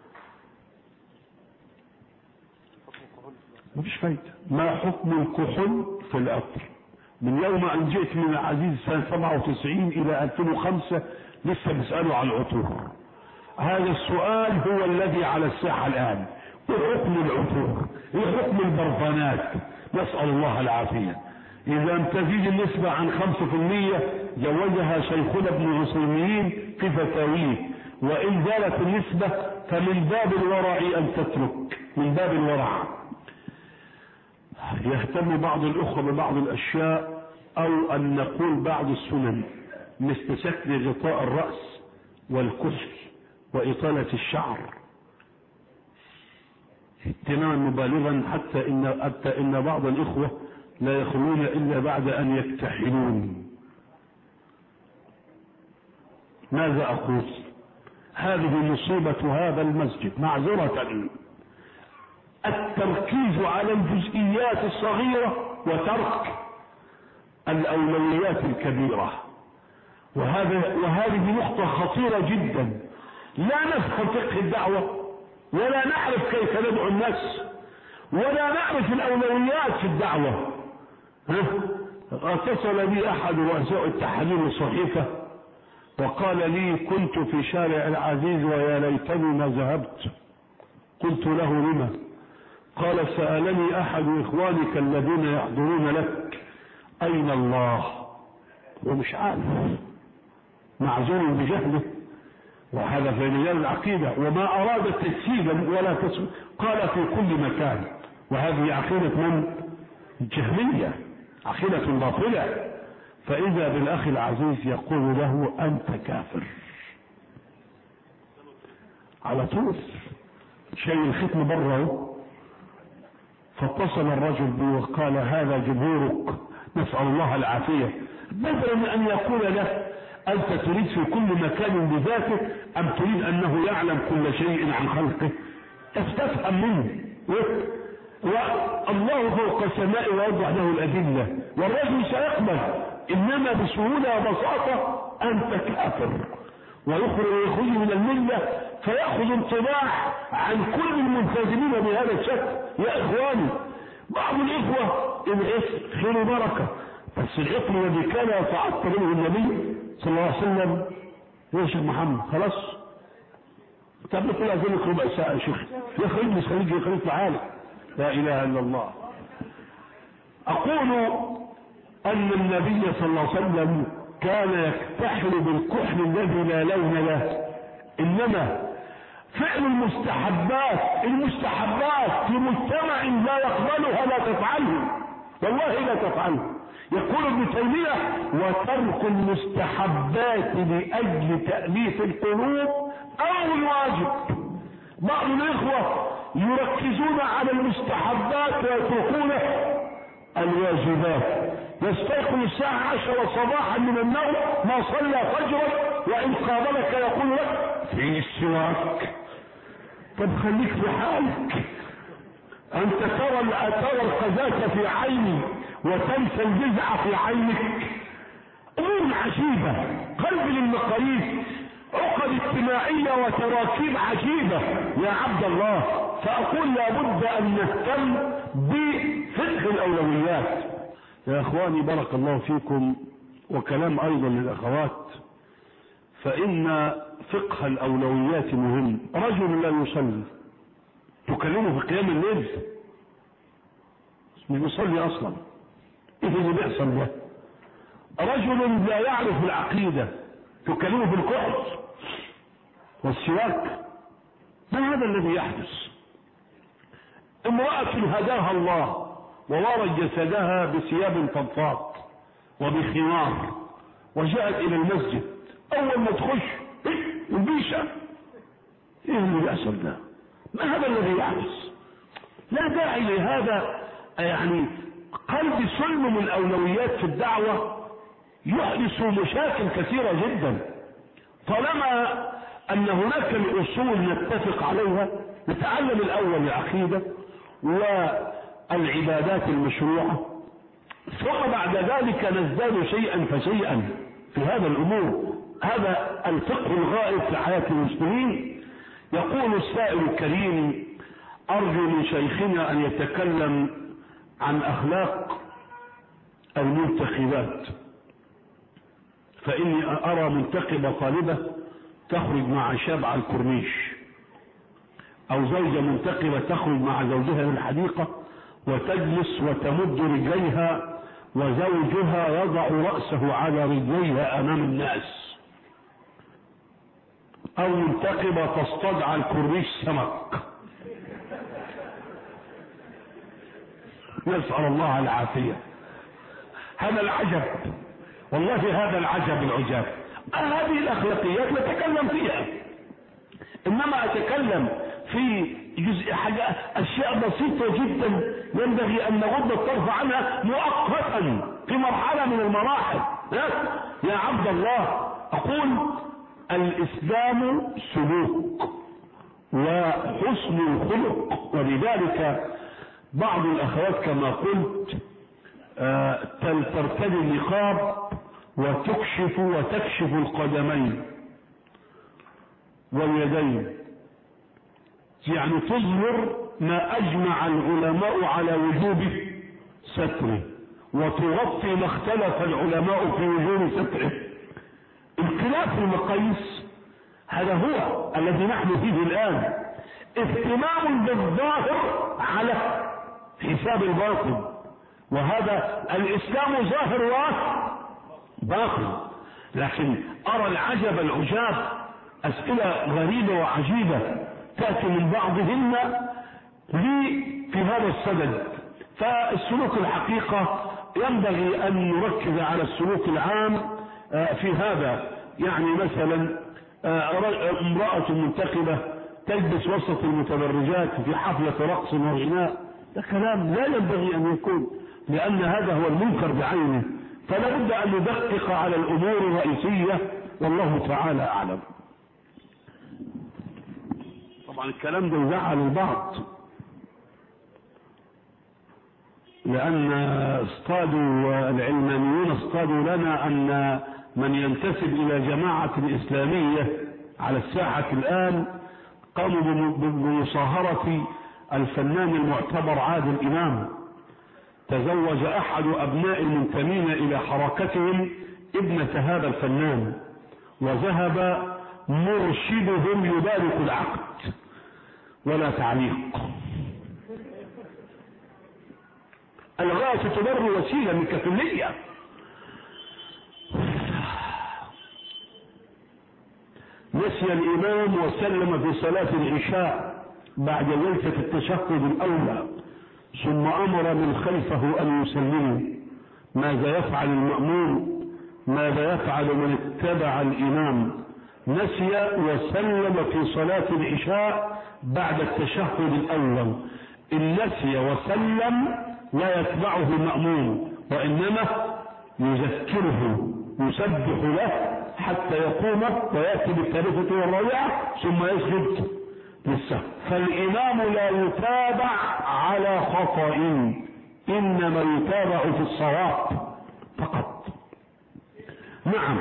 مفيش فايدة. ما حكم الكحول في العطر؟ من يوم ان جئت من العزيز سنة سبعة وتسعين الى ألفين وخمسة لسه بيسألوا على العطور. هذا السؤال هو الذي على الساحة الان. ايه حكم العطور؟ ايه حكم البرفانات؟ نسأل الله العافية. إذا لم تزيد النسبة عن خمسة في المية جوزها شيخنا ابن عثيمين في فتاويه، وإن زالت النسبة فمن باب الورع أن تترك، من باب الورع. يهتم بعض الأخوة ببعض الأشياء، أو أن نقول بعض السنن مثل شكل غطاء الرأس والكحل وإطالة الشعر اهتماما مبالغا، حتى إن, حتى إن بعض الإخوة لا يخلون إلا بعد أن يكتحلون. ماذا أقول؟ هذه مصيبة هذا المسجد معذرة، التركيز على الجزئيات الصغيرة وترك الأولويات الكبيرة، وهذا وهذه نقطة خطيرة جدا. لا نفهم فقه الدعوة، ولا نعرف كيف ندعو الناس، ولا نعرف الأولويات في الدعوة. اتصل بي أحد رؤساء التحرير الصحيفة وقال لي: كنت في شارع العزيز ويا ليتني ما ذهبت. قلت له: لما؟ قال: سألني أحد إخوانك الذين يحضرون لك أين الله؟ ومش عارف، معذور بجهله، وهذا في رجال العقيدة، وما أراد تجسيدا ولا تسويا، قال: في كل مكان. وهذه عقيدة من؟ الجهمية، عقيدة باطلة. فإذا بالأخ العزيز يقول له: أنت كافر على طول، شيء الختم بره. فاتصل الرجل بي وقال: هذا جمهورك، نسأل الله العافية. بدلا من أن يقول له: أنت تريد في كل مكان بذاته، أم تريد أنه يعلم كل شيء عن خلقه؟ تستفهم منه، والله فوق السماء ويوضح له الأدلة، والرجل سيقبل، إنما بسهولة وبساطة أنت كافر، ويخرج من الملة، فيأخذ انطباع عن كل الملتزمين بهذا الشكل. يا إخواني، بعض الإخوة العفر خير وبركة، بس العفر الذي كان يتعطى منه النبي صلى الله عليه وسلم يا شيخ محمد خلاص. طب نقول أذنك ربع ساعة يا شيخ، يخرج مش خليج يخرج تعالى. لا إله إلا الله. أقول أن النبي صلى الله عليه وسلم كان يكتحل بالكحل الذي لا لون له، إنما فعل المستحبات، المستحبات في مجتمع لا يقبلها لا تفعله، والله لا تفعله. يقول ابن تيمية: وترك المستحبات لأجل تأليف القلوب أو الواجب. بعض الإخوة يركزون على المستحبات ويتركون الواجبات. يستيقظ الساعة عشرة صباحا من النوم ما صلى فجرا، وإن قابلك يقول لك: في السواك. طب خليك في حالك، أنت ترى ترى القذاة في عيني وتنسى الجزع في عينك. أمور عجيبة، قلب للمقاييس، عقد اجتماعية وتراكيب عجيبة يا عبد الله. فأقول لابد أن نهتم بفقه الأولويات. يا أخواني بارك الله فيكم، وكلام أيضا للأخوات، فإن فقه الأولويات مهم. رجل لا يصلي تكلمه في قيام الليل، مش بيصلي أصلا، إيه اللي بيحصل ده؟ رجل لا يعرف العقيدة تكلمه في الكحل والسواك، ما هذا الذي يحدث؟ امرأة هداها الله وورت جسدها بثياب فضفاض وبخمار، وجاءت إلى المسجد، أول ما تخش البيشة، إيه اللي بيحصل ده؟ ما هذا الذي يحدث؟ لا داعي لهذا. يعني قلب سلم من الأولويات في الدعوة يحدث مشاكل كثيرة جدا. طالما أن هناك الأصول نتفق عليها، نتعلم الأول العقيدة والعبادات المشروعة، ثم بعد ذلك نزداد شيئا فشيئا في هذا الأمور. هذا الفقه الغائب في حياة المسلمين. يقول السائل الكريم: أرجو من شيخنا أن يتكلم عن أخلاق المنتخبات، فإني أرى منتخبة طالبة تخرج مع شاب على الكورنيش، أو زوجة منتخبة تخرج مع زوجها للحديقة وتجلس وتمد رجليها وزوجها يضع رأسه على رجليها أمام الناس، أو منتقبة تصطاد على الكورنيش سمك. نسأل الله العافية. هذا العجب، والله هذا العجب العجاب. هذه الأخلاقيات نتكلم فيها، إنما أتكلم في جزء حاجة أشياء بسيطة جدا ينبغي أن نغض الطرف عنها مؤقتا في مرحلة من المراحل. يا عبد الله، أقول الإسلام سلوك وحسن الخلق، ولذلك بعض الأخوات كما قلت ترتدي النقاب وتكشف وتكشف القدمين واليدين، يعني تظهر ما أجمع العلماء على وجوب ستره، وتغطي ما اختلف العلماء في وجوب ستره. اختلاف المقاييس هذا هو الذي نحن فيه الآن، اهتمام بالظاهر على حساب الباطن، وهذا الإسلام ظاهر وباطن. لكن أرى العجب العجاب، أسئلة غريبة وعجيبة تأتي من بعضهن لي في هذا السدد. فالسلوك الحقيقة ينبغي أن نركز على السلوك العام في هذا. يعني مثلا امرأة منتقبة تلبس وسط المتبرجات في حفلة رقص وغناء، ده كلام لا ينبغي أن يكون، لأن هذا هو المنكر بعينه. فلا بد أن ندقق على الأمور الرئيسية، والله تعالى أعلم. طبعا الكلام ده يزعل البعض، لأن اصطادوا العلمانيون اصطادوا لنا أن من ينتسب إلى جماعة إسلامية على الساحة الآن قاموا بمصاهرة الفنان المعتبر عادل إمام. تزوج أحد أبناء المنتمين إلى حركتهم ابنة هذا الفنان، وذهب مرشدهم يبارك العقد ولا تعليق. الغاية تبر وسيلة من كفلية. نسي الإمام وسلم في صلاة العشاء بعد جلسة التشهد الأولى، ثم أمر من خلفه أن يسلموا. ماذا يفعل المأموم؟ ماذا يفعل من اتبع الإمام؟ نسي وسلم في صلاة العشاء بعد التشهد الأول. إن نسي وسلم لا يتبعه المأموم، وإنما يذكره، يسبح له حتى يقوم ويأتي بالثالثة والرابعة ثم يسجد للسهو. فالإمام لا يتابع على خطأ، إنما يتابع في الصواب فقط. نعم،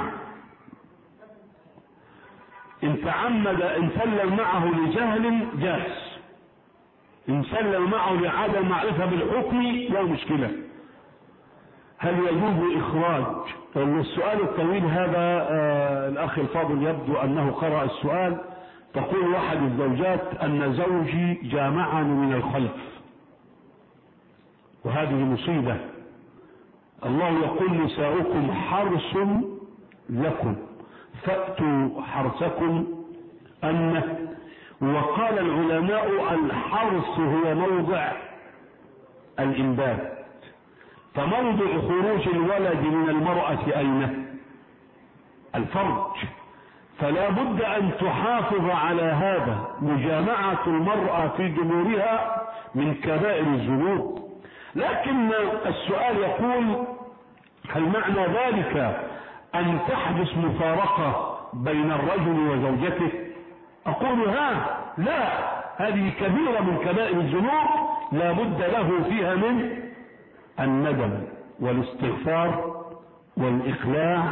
إن تعمد إن سلم معه لجهل جاز، إن سلم معه لعدم معرفة بالحكم لا مشكلة. هل يجوز إخراج؟ السؤال الطويل هذا آه الأخ الفاضل يبدو أنه قرأ السؤال. تقول واحد الزوجات أن زوجي جامعني من الخلف، وهذه مصيبة. الله يقول نساؤكم حرث لكم فأتوا حرثكم أن. وقال العلماء الحرث هو موضع الإنبات، فموضع خروج الولد من المرأة أين؟ الفرج. فلا بد أن تحافظ على هذا. مجامعة المرأة في دبورها من كبائر الذنوب. لكن السؤال يقول هل معنى ذلك أن تحدث مفارقة بين الرجل وزوجته؟ أقول ها لا، هذه كبيرة من كبائر الذنوب لا بد له فيها من الندم والاستغفار والإقلاع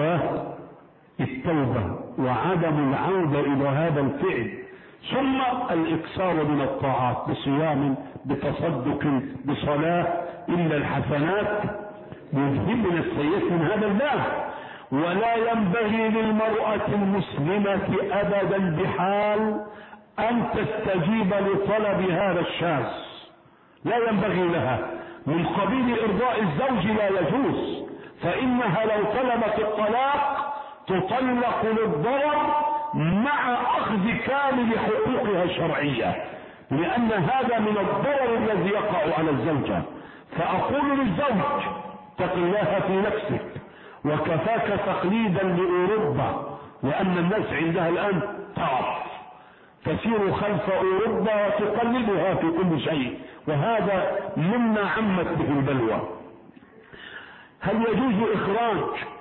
والتوبة وعدم العودة إلى هذا الفعل، ثم الإكثار من الطاعات بصيام بتصدق بصلاة، إلا الحسنات يذهبن السيئات من هذا الباب. ولا ينبغي للمرأة المسلمة أبدا بحال أن تستجيب لطلب هذا الشاذ، لا ينبغي لها. من قبيل إرضاء الزوج لا يجوز، فإنها لو طلبت الطلاق تطلق للضرر مع أخذ كامل حقوقها الشرعية، لأن هذا من الضرر الذي يقع على الزوجة. فأقول للزوج اتق الله في نفسك، وكفاك تقليدا لأوروبا، لأن الناس عندها الآن تعرف تسير خلف أوروبا وتقلدها في كل شيء، وهذا مما عمت به البلوى. هل يجوز إخراج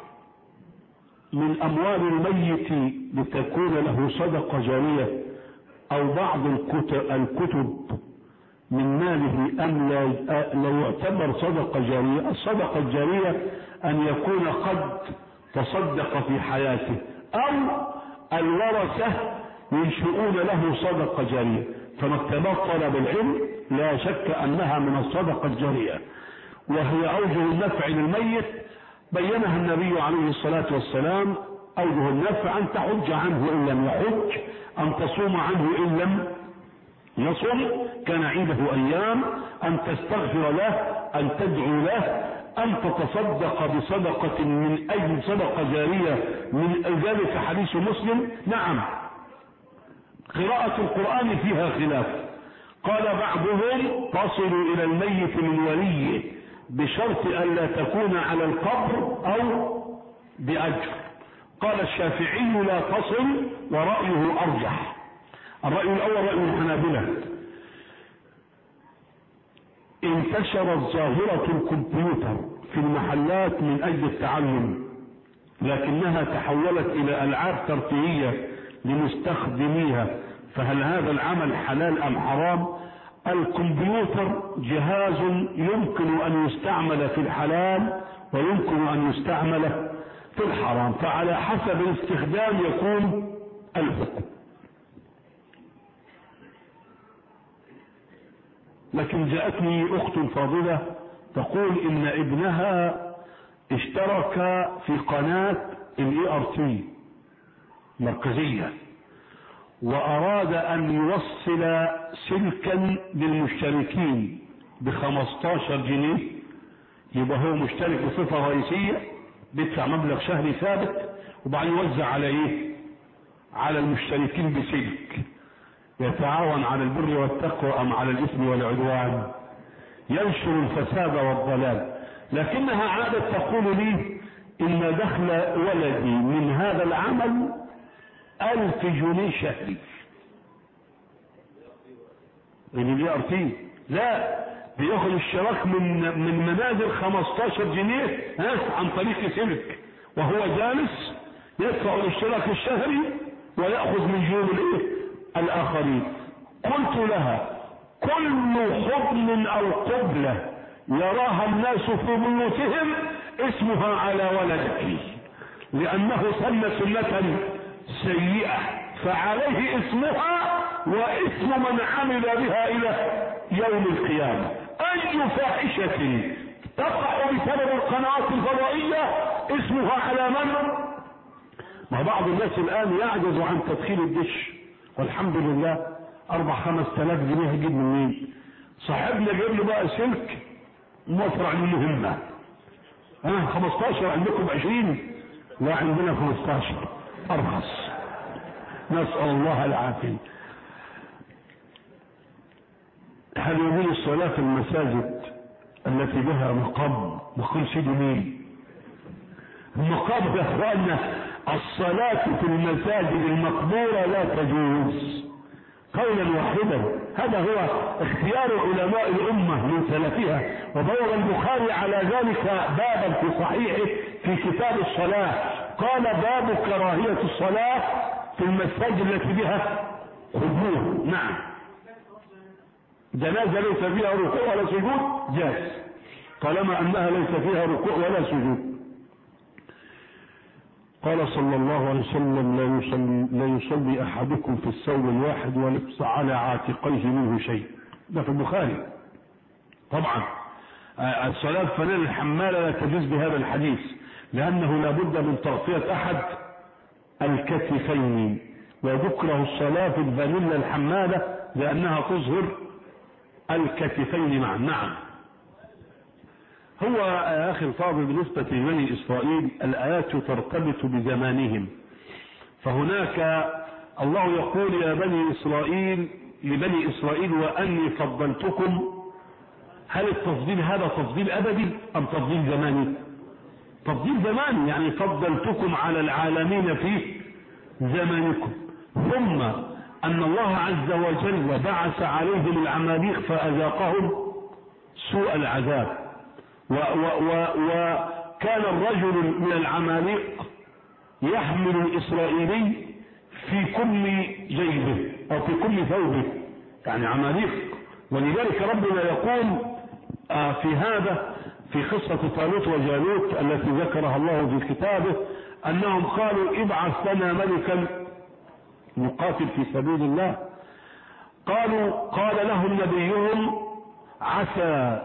من أموال الميت لتكون له صدقة جارية أو بعض الكتب من ماله أم لا يعتبر صدقة جارية؟ الصدقة الجارية أن يكون قد تصدق في حياته أو الورثة ينشئون له صدقة جارية، فمكتبات طلب العلم لا شك أنها من الصدقة الجارية، وهي أوجه النفع للميت بينها النبي عليه الصلاة والسلام. أوجه النفع أن تحج عنه إن لم يحج، أن تصوم عنه إن لم يصوم، كان عيده أيام، أن تستغفر له، أن تدعو له، أن تتصدق بصدقة من أجل صدقة جارية من ذلك حديث مسلم. نعم، قراءة القرآن فيها خلاف، قال بعضهم تصل إلى الميت من وليه بشرط أن لا تكون على القبر أو بأجر. قال الشافعي لا تصل، ورأيه أرجح. الرأي الأول رأي الحنابلة. انتشرت ظاهرة الكمبيوتر في المحلات من أجل التعلم، لكنها تحولت إلى ألعاب ترفيهية لمستخدميها، فهل هذا العمل حلال أم حرام؟ الكمبيوتر جهاز يمكن أن يستعمل في الحلال ويمكن أن يستعمل في الحرام، فعلى حسب الاستخدام يكون الحكم. لكن جاءتني أخت فاضلة تقول إن ابنها اشترك في قناة الاي ار تي مركزية، وأراد أن يوصل سلكا للمشتركين بخمستاشر جنيه، يبقى هو مشترك بصفة رئيسية بيدفع مبلغ شهري ثابت، وبعدين يوزع على ايه؟ على المشتركين بسلك. يتعاون على البر والتقوى أم على الإثم والعدوان؟ ينشر الفساد والضلال. لكنها عادت تقول لي إن دخل ولدي من هذا العمل ألف جنيه شهري. من الاي ار تي لا بياخد الاشتراك من من منازل خمستاشر جنيه ها عن طريق سلك، وهو جالس يدفع الاشتراك الشهري ويأخذ من جيوب الايه؟ الآخرين. قلت لها كل حضن أو قبلة يراها الناس في بيوتهم اسمها على ولدك، لأنه سن سنة سيئة، فعليه اسمها واسم من عمل بها إلى يوم القيامة. أي فاحشة تقع بسبب القنوات الفضائية اسمها على من؟ ما بعض الناس الآن يعجز عن تدخيل الدش، والحمد لله أربع خمس تلاف جنيه يجيب منين؟ صاحبنا جايب له بقى سلك موفر عن المهمة. ها خمستاشر عندكم عشرين؟ لا عندنا خمستاشر أرخص، نسأل الله العافية. هل يجوز الصلاة في المساجد التي بها مقام؟ مقام سيدي مين؟ المقام يا اخواننا الصلاة في المساجد المقبورة لا تجوز قولا واحدا. هذا هو اختيار علماء الأمة من سلفها، وبوب البخاري على ذلك بابا في صحيحه في كتاب الصلاة، قال باب كراهية الصلاة في المساجد التي بها قبور. نعم، جنازة ليس فيها ركوع ولا سجود جاز طالما أنها ليس فيها ركوع ولا سجود. قال صلى الله عليه وسلم لا يصلي, لا يصلي أحدكم في الثوب الواحد ولبس على عاتقيه منه شيء. ده في البخاري. طبعا الصلاة فنان الحمالة لا تجوز بهذا الحديث، لأنه لابد من تغطية أحد الكتفين، وذكره الصلاة في الفانيلا الحمالة لأنها تظهر الكتفين معا. نعم. هو يا أخي الفاضل بالنسبة لبني إسرائيل الآيات ترتبط بزمانهم، فهناك الله يقول يا بني إسرائيل لبني إسرائيل وأني فضلتكم. هل التفضيل هذا تفضيل أبدي أم تفضيل زماني؟ تفضيل زماني، يعني فضلتكم على العالمين في زمانكم. ثم أن الله عز وجل بعث عليهم العماليق فأذاقهم سوء العذاب، وكان الرجل من العماليق يحمل الإسرائيلي في كل جيبه أو في كل ثوبه، يعني عماليق. ولذلك ربنا يقول في هذا في قصة طالوت وجالوت التي ذكرها الله في كتابه أنهم قالوا ابعث لنا ملكا نقاتل في سبيل الله. قالوا قال لهم نبيهم عسى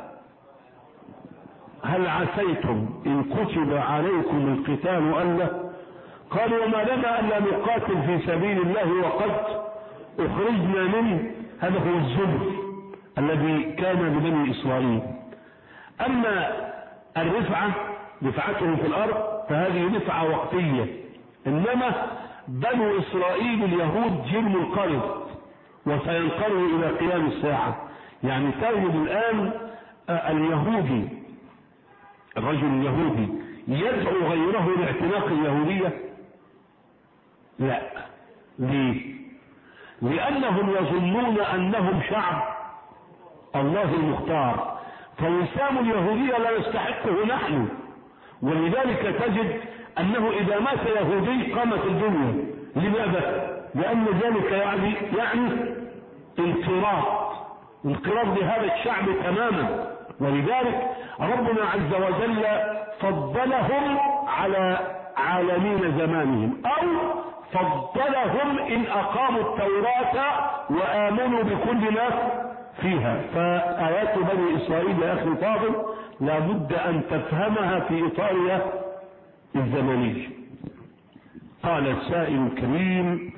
هل عسيتم إن كتب عليكم القتال ألا؟ قالوا وما لنا ألا نقاتل في سبيل الله وقد أخرجنا منه. هذا هو الذل الذي كان لبني إسرائيل. أما الرفعة رفعتهم في الأرض فهذه رفعة وقتية، إنما بنو إسرائيل اليهود جيل منقرض وسينقرض إلى قيام الساعة. يعني تجد الآن اليهودي الرجل اليهودي يدعو غيره لاعتناق اليهودية؟ لا. ليه؟ لأنهم يظنون أنهم شعب الله المختار، فوسام اليهودية لا يستحقه نحن. ولذلك تجد أنه إذا مات يهودي قامت الدنيا. لماذا؟ لأن ذلك يعني يعني انقراض انقراض لهذا الشعب تماما. ولذلك ربنا عز وجل فضلهم على عالمين زمانهم، أو فضلهم إن أقاموا التوراة وآمنوا بكل ما فيها. فآيات بني إسرائيل يا أخي الفاضل لابد أن تفهمها في إطارها الزمني. قال السائل الكريم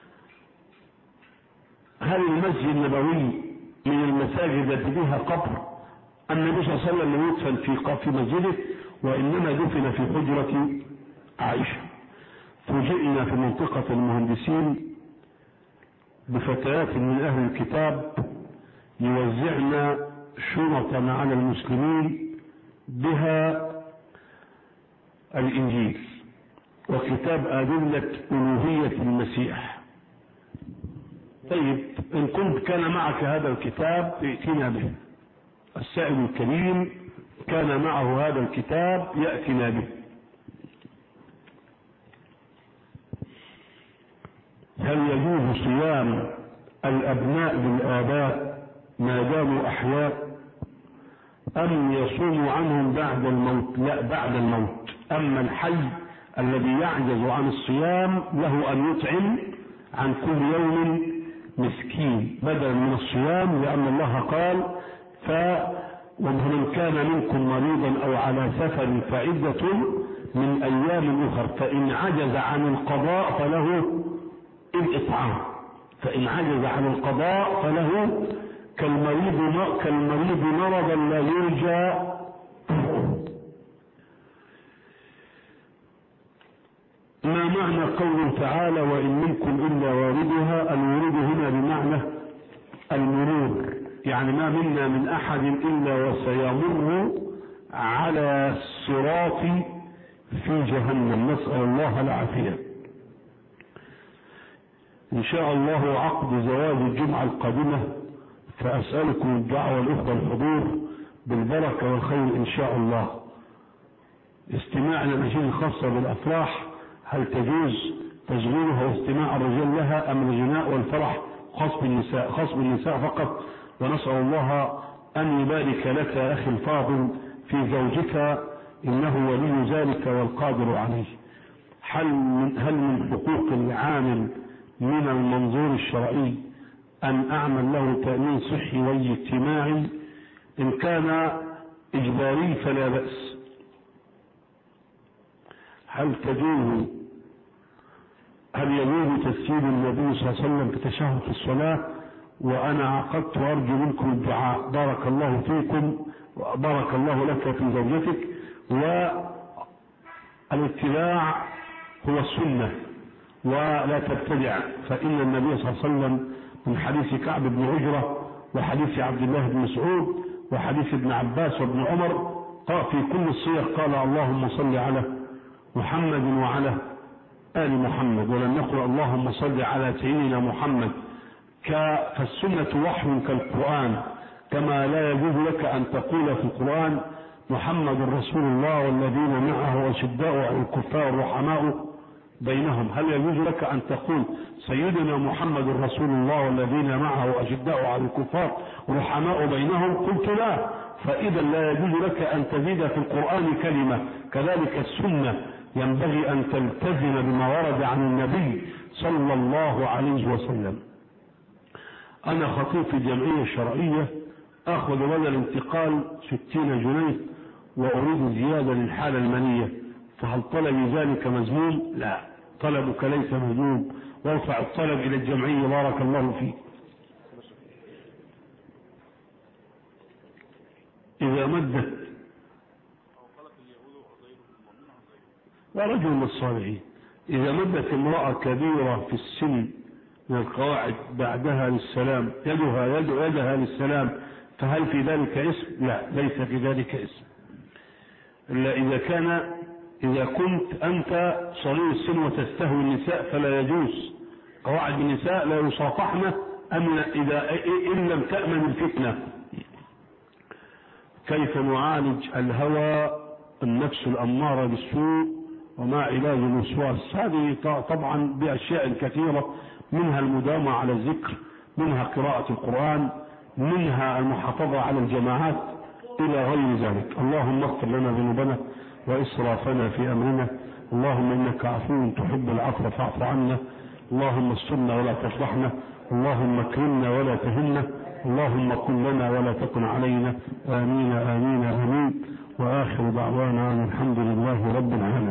هل المسجد النبوي من المساجد التي فيها قبر؟ النبي صلى الله عليه وسلم لم يدفن في في مسجده، وإنما دفن في حجرة عائشة. فوجئنا في منطقة المهندسين بفتيات من أهل الكتاب يوزعن شنطا على المسلمين بها الإنجيل وكتاب أدلة ألوهية المسيح. طيب إن كنت كان معك هذا الكتاب ائتنا به. السائل الكريم كان معه هذا الكتاب يأتنا به. هل يجوز صيام الأبناء للآباء ما داموا أحياء أم يصوم عنهم بعد الموت؟ لا، بعد الموت. أما الحي الذي يعجز عن الصيام له أن يطعم عن كل يوم مسكين بدلا من الصيام، لأن الله قال ف ومن كان منكم مريضا أو على سفر فعدة من أيام أخر، فإن عجز عن القضاء فله الإطعام، فإن عجز عن القضاء فله كالمريض كالمريض مرضا لا يرجى. ما معنى قوله تعالى وإن منكم إلا واردها؟ الورود هنا بمعنى المرور، يعني ما منا من أحد إلا وسيمر على الصراط في جهنم، نسأل الله العافية. إن شاء الله عقد زواج الجمعة القادمة، فأسألكم الدعوة والأخوة الحضور بالبركة والخير إن شاء الله. استماع الأناشيد الخاصة بالأفراح هل تجوز تشغيلها واستماع الرجال لها أم الغناء والفرح خاص بالنساء؟ خاص بالنساء فقط. ونسأل الله أن يبارك لك أخي الفاضل في زوجك، إنه ولي ذلك والقادر عليه. هل من, هل من حقوق العامل من المنظور الشرعي أن أعمل له تأمين صحي واجتماعي؟ إن كان إجباري فلا بأس. هل تجوز هل يجوز تسجيل النبي صلى الله عليه وسلم في تشهد في الصلاة؟ وأنا عقدت وأرجو منكم الدعاء. بارك الله فيكم بارك الله لك في زوجتك. والاتباع هو السنة ولا تبتدع، فإن النبي صلى الله عليه وسلم من حديث كعب بن عجرة وحديث عبد الله بن مسعود وحديث ابن عباس وابن عمر قال في كل الصيغ قال اللهم صل على محمد وعلى آل محمد، ولم نقل اللهم صل على سيدنا محمد. فالسنة وحي كالقرآن، كما لا يجوز لك أن تقول في القرآن محمد رسول الله والذين معه أشداء على الكفار رحماء بينهم. هل يجوز لك أن تقول سيدنا محمد رسول الله والذين معه أشداء على الكفار رحماء بينهم؟ قلت لا. فإذا لا يجوز لك أن تزيد في القرآن كلمة. كذلك السنة ينبغي أن تلتزم بما ورد عن النبي صلى الله عليه وسلم. أنا خطيب في الجمعية الشرعية، أخذ بدل الانتقال ستين جنيه وأريد زيادة للحالة المالية، فهل طلبي ذلك مذموم؟ لا، طلبك ليس مذموم، وارفع الطلب إلى الجمعية بارك الله فيك. إذا مدت ورجل من الصالحين، إذا مدت امرأة كبيرة في السن من القواعد بعدها للسلام يدها يد يدها للسلام، فهل في ذلك اسم؟ لا، ليس في ذلك اسم، إلا إذا كان إذا كنت أنت صغير السن وتستهوي النساء فلا يجوز. قواعد النساء لا يصافحن أم إذا إن لم تأمن الفتنة. كيف نعالج الهوى النفس الأمارة بالسوء وما علاج الوسواس؟ هذه طبعا بأشياء كثيرة، منها المداومة على الذكر، منها قراءة القرآن، منها المحافظة على الجماعات إلى غير ذلك. اللهم اغفر لنا ذنوبنا وإسرافنا في أمرنا، اللهم إنك عفو تحب العفو فاعف عنا، اللهم استرنا ولا تفضحنا، اللهم اكرمنا ولا تهنا، اللهم كن لنا ولا تكن علينا، آمين آمين آمين. وآخر دعوانا أن الحمد لله رب العالمين.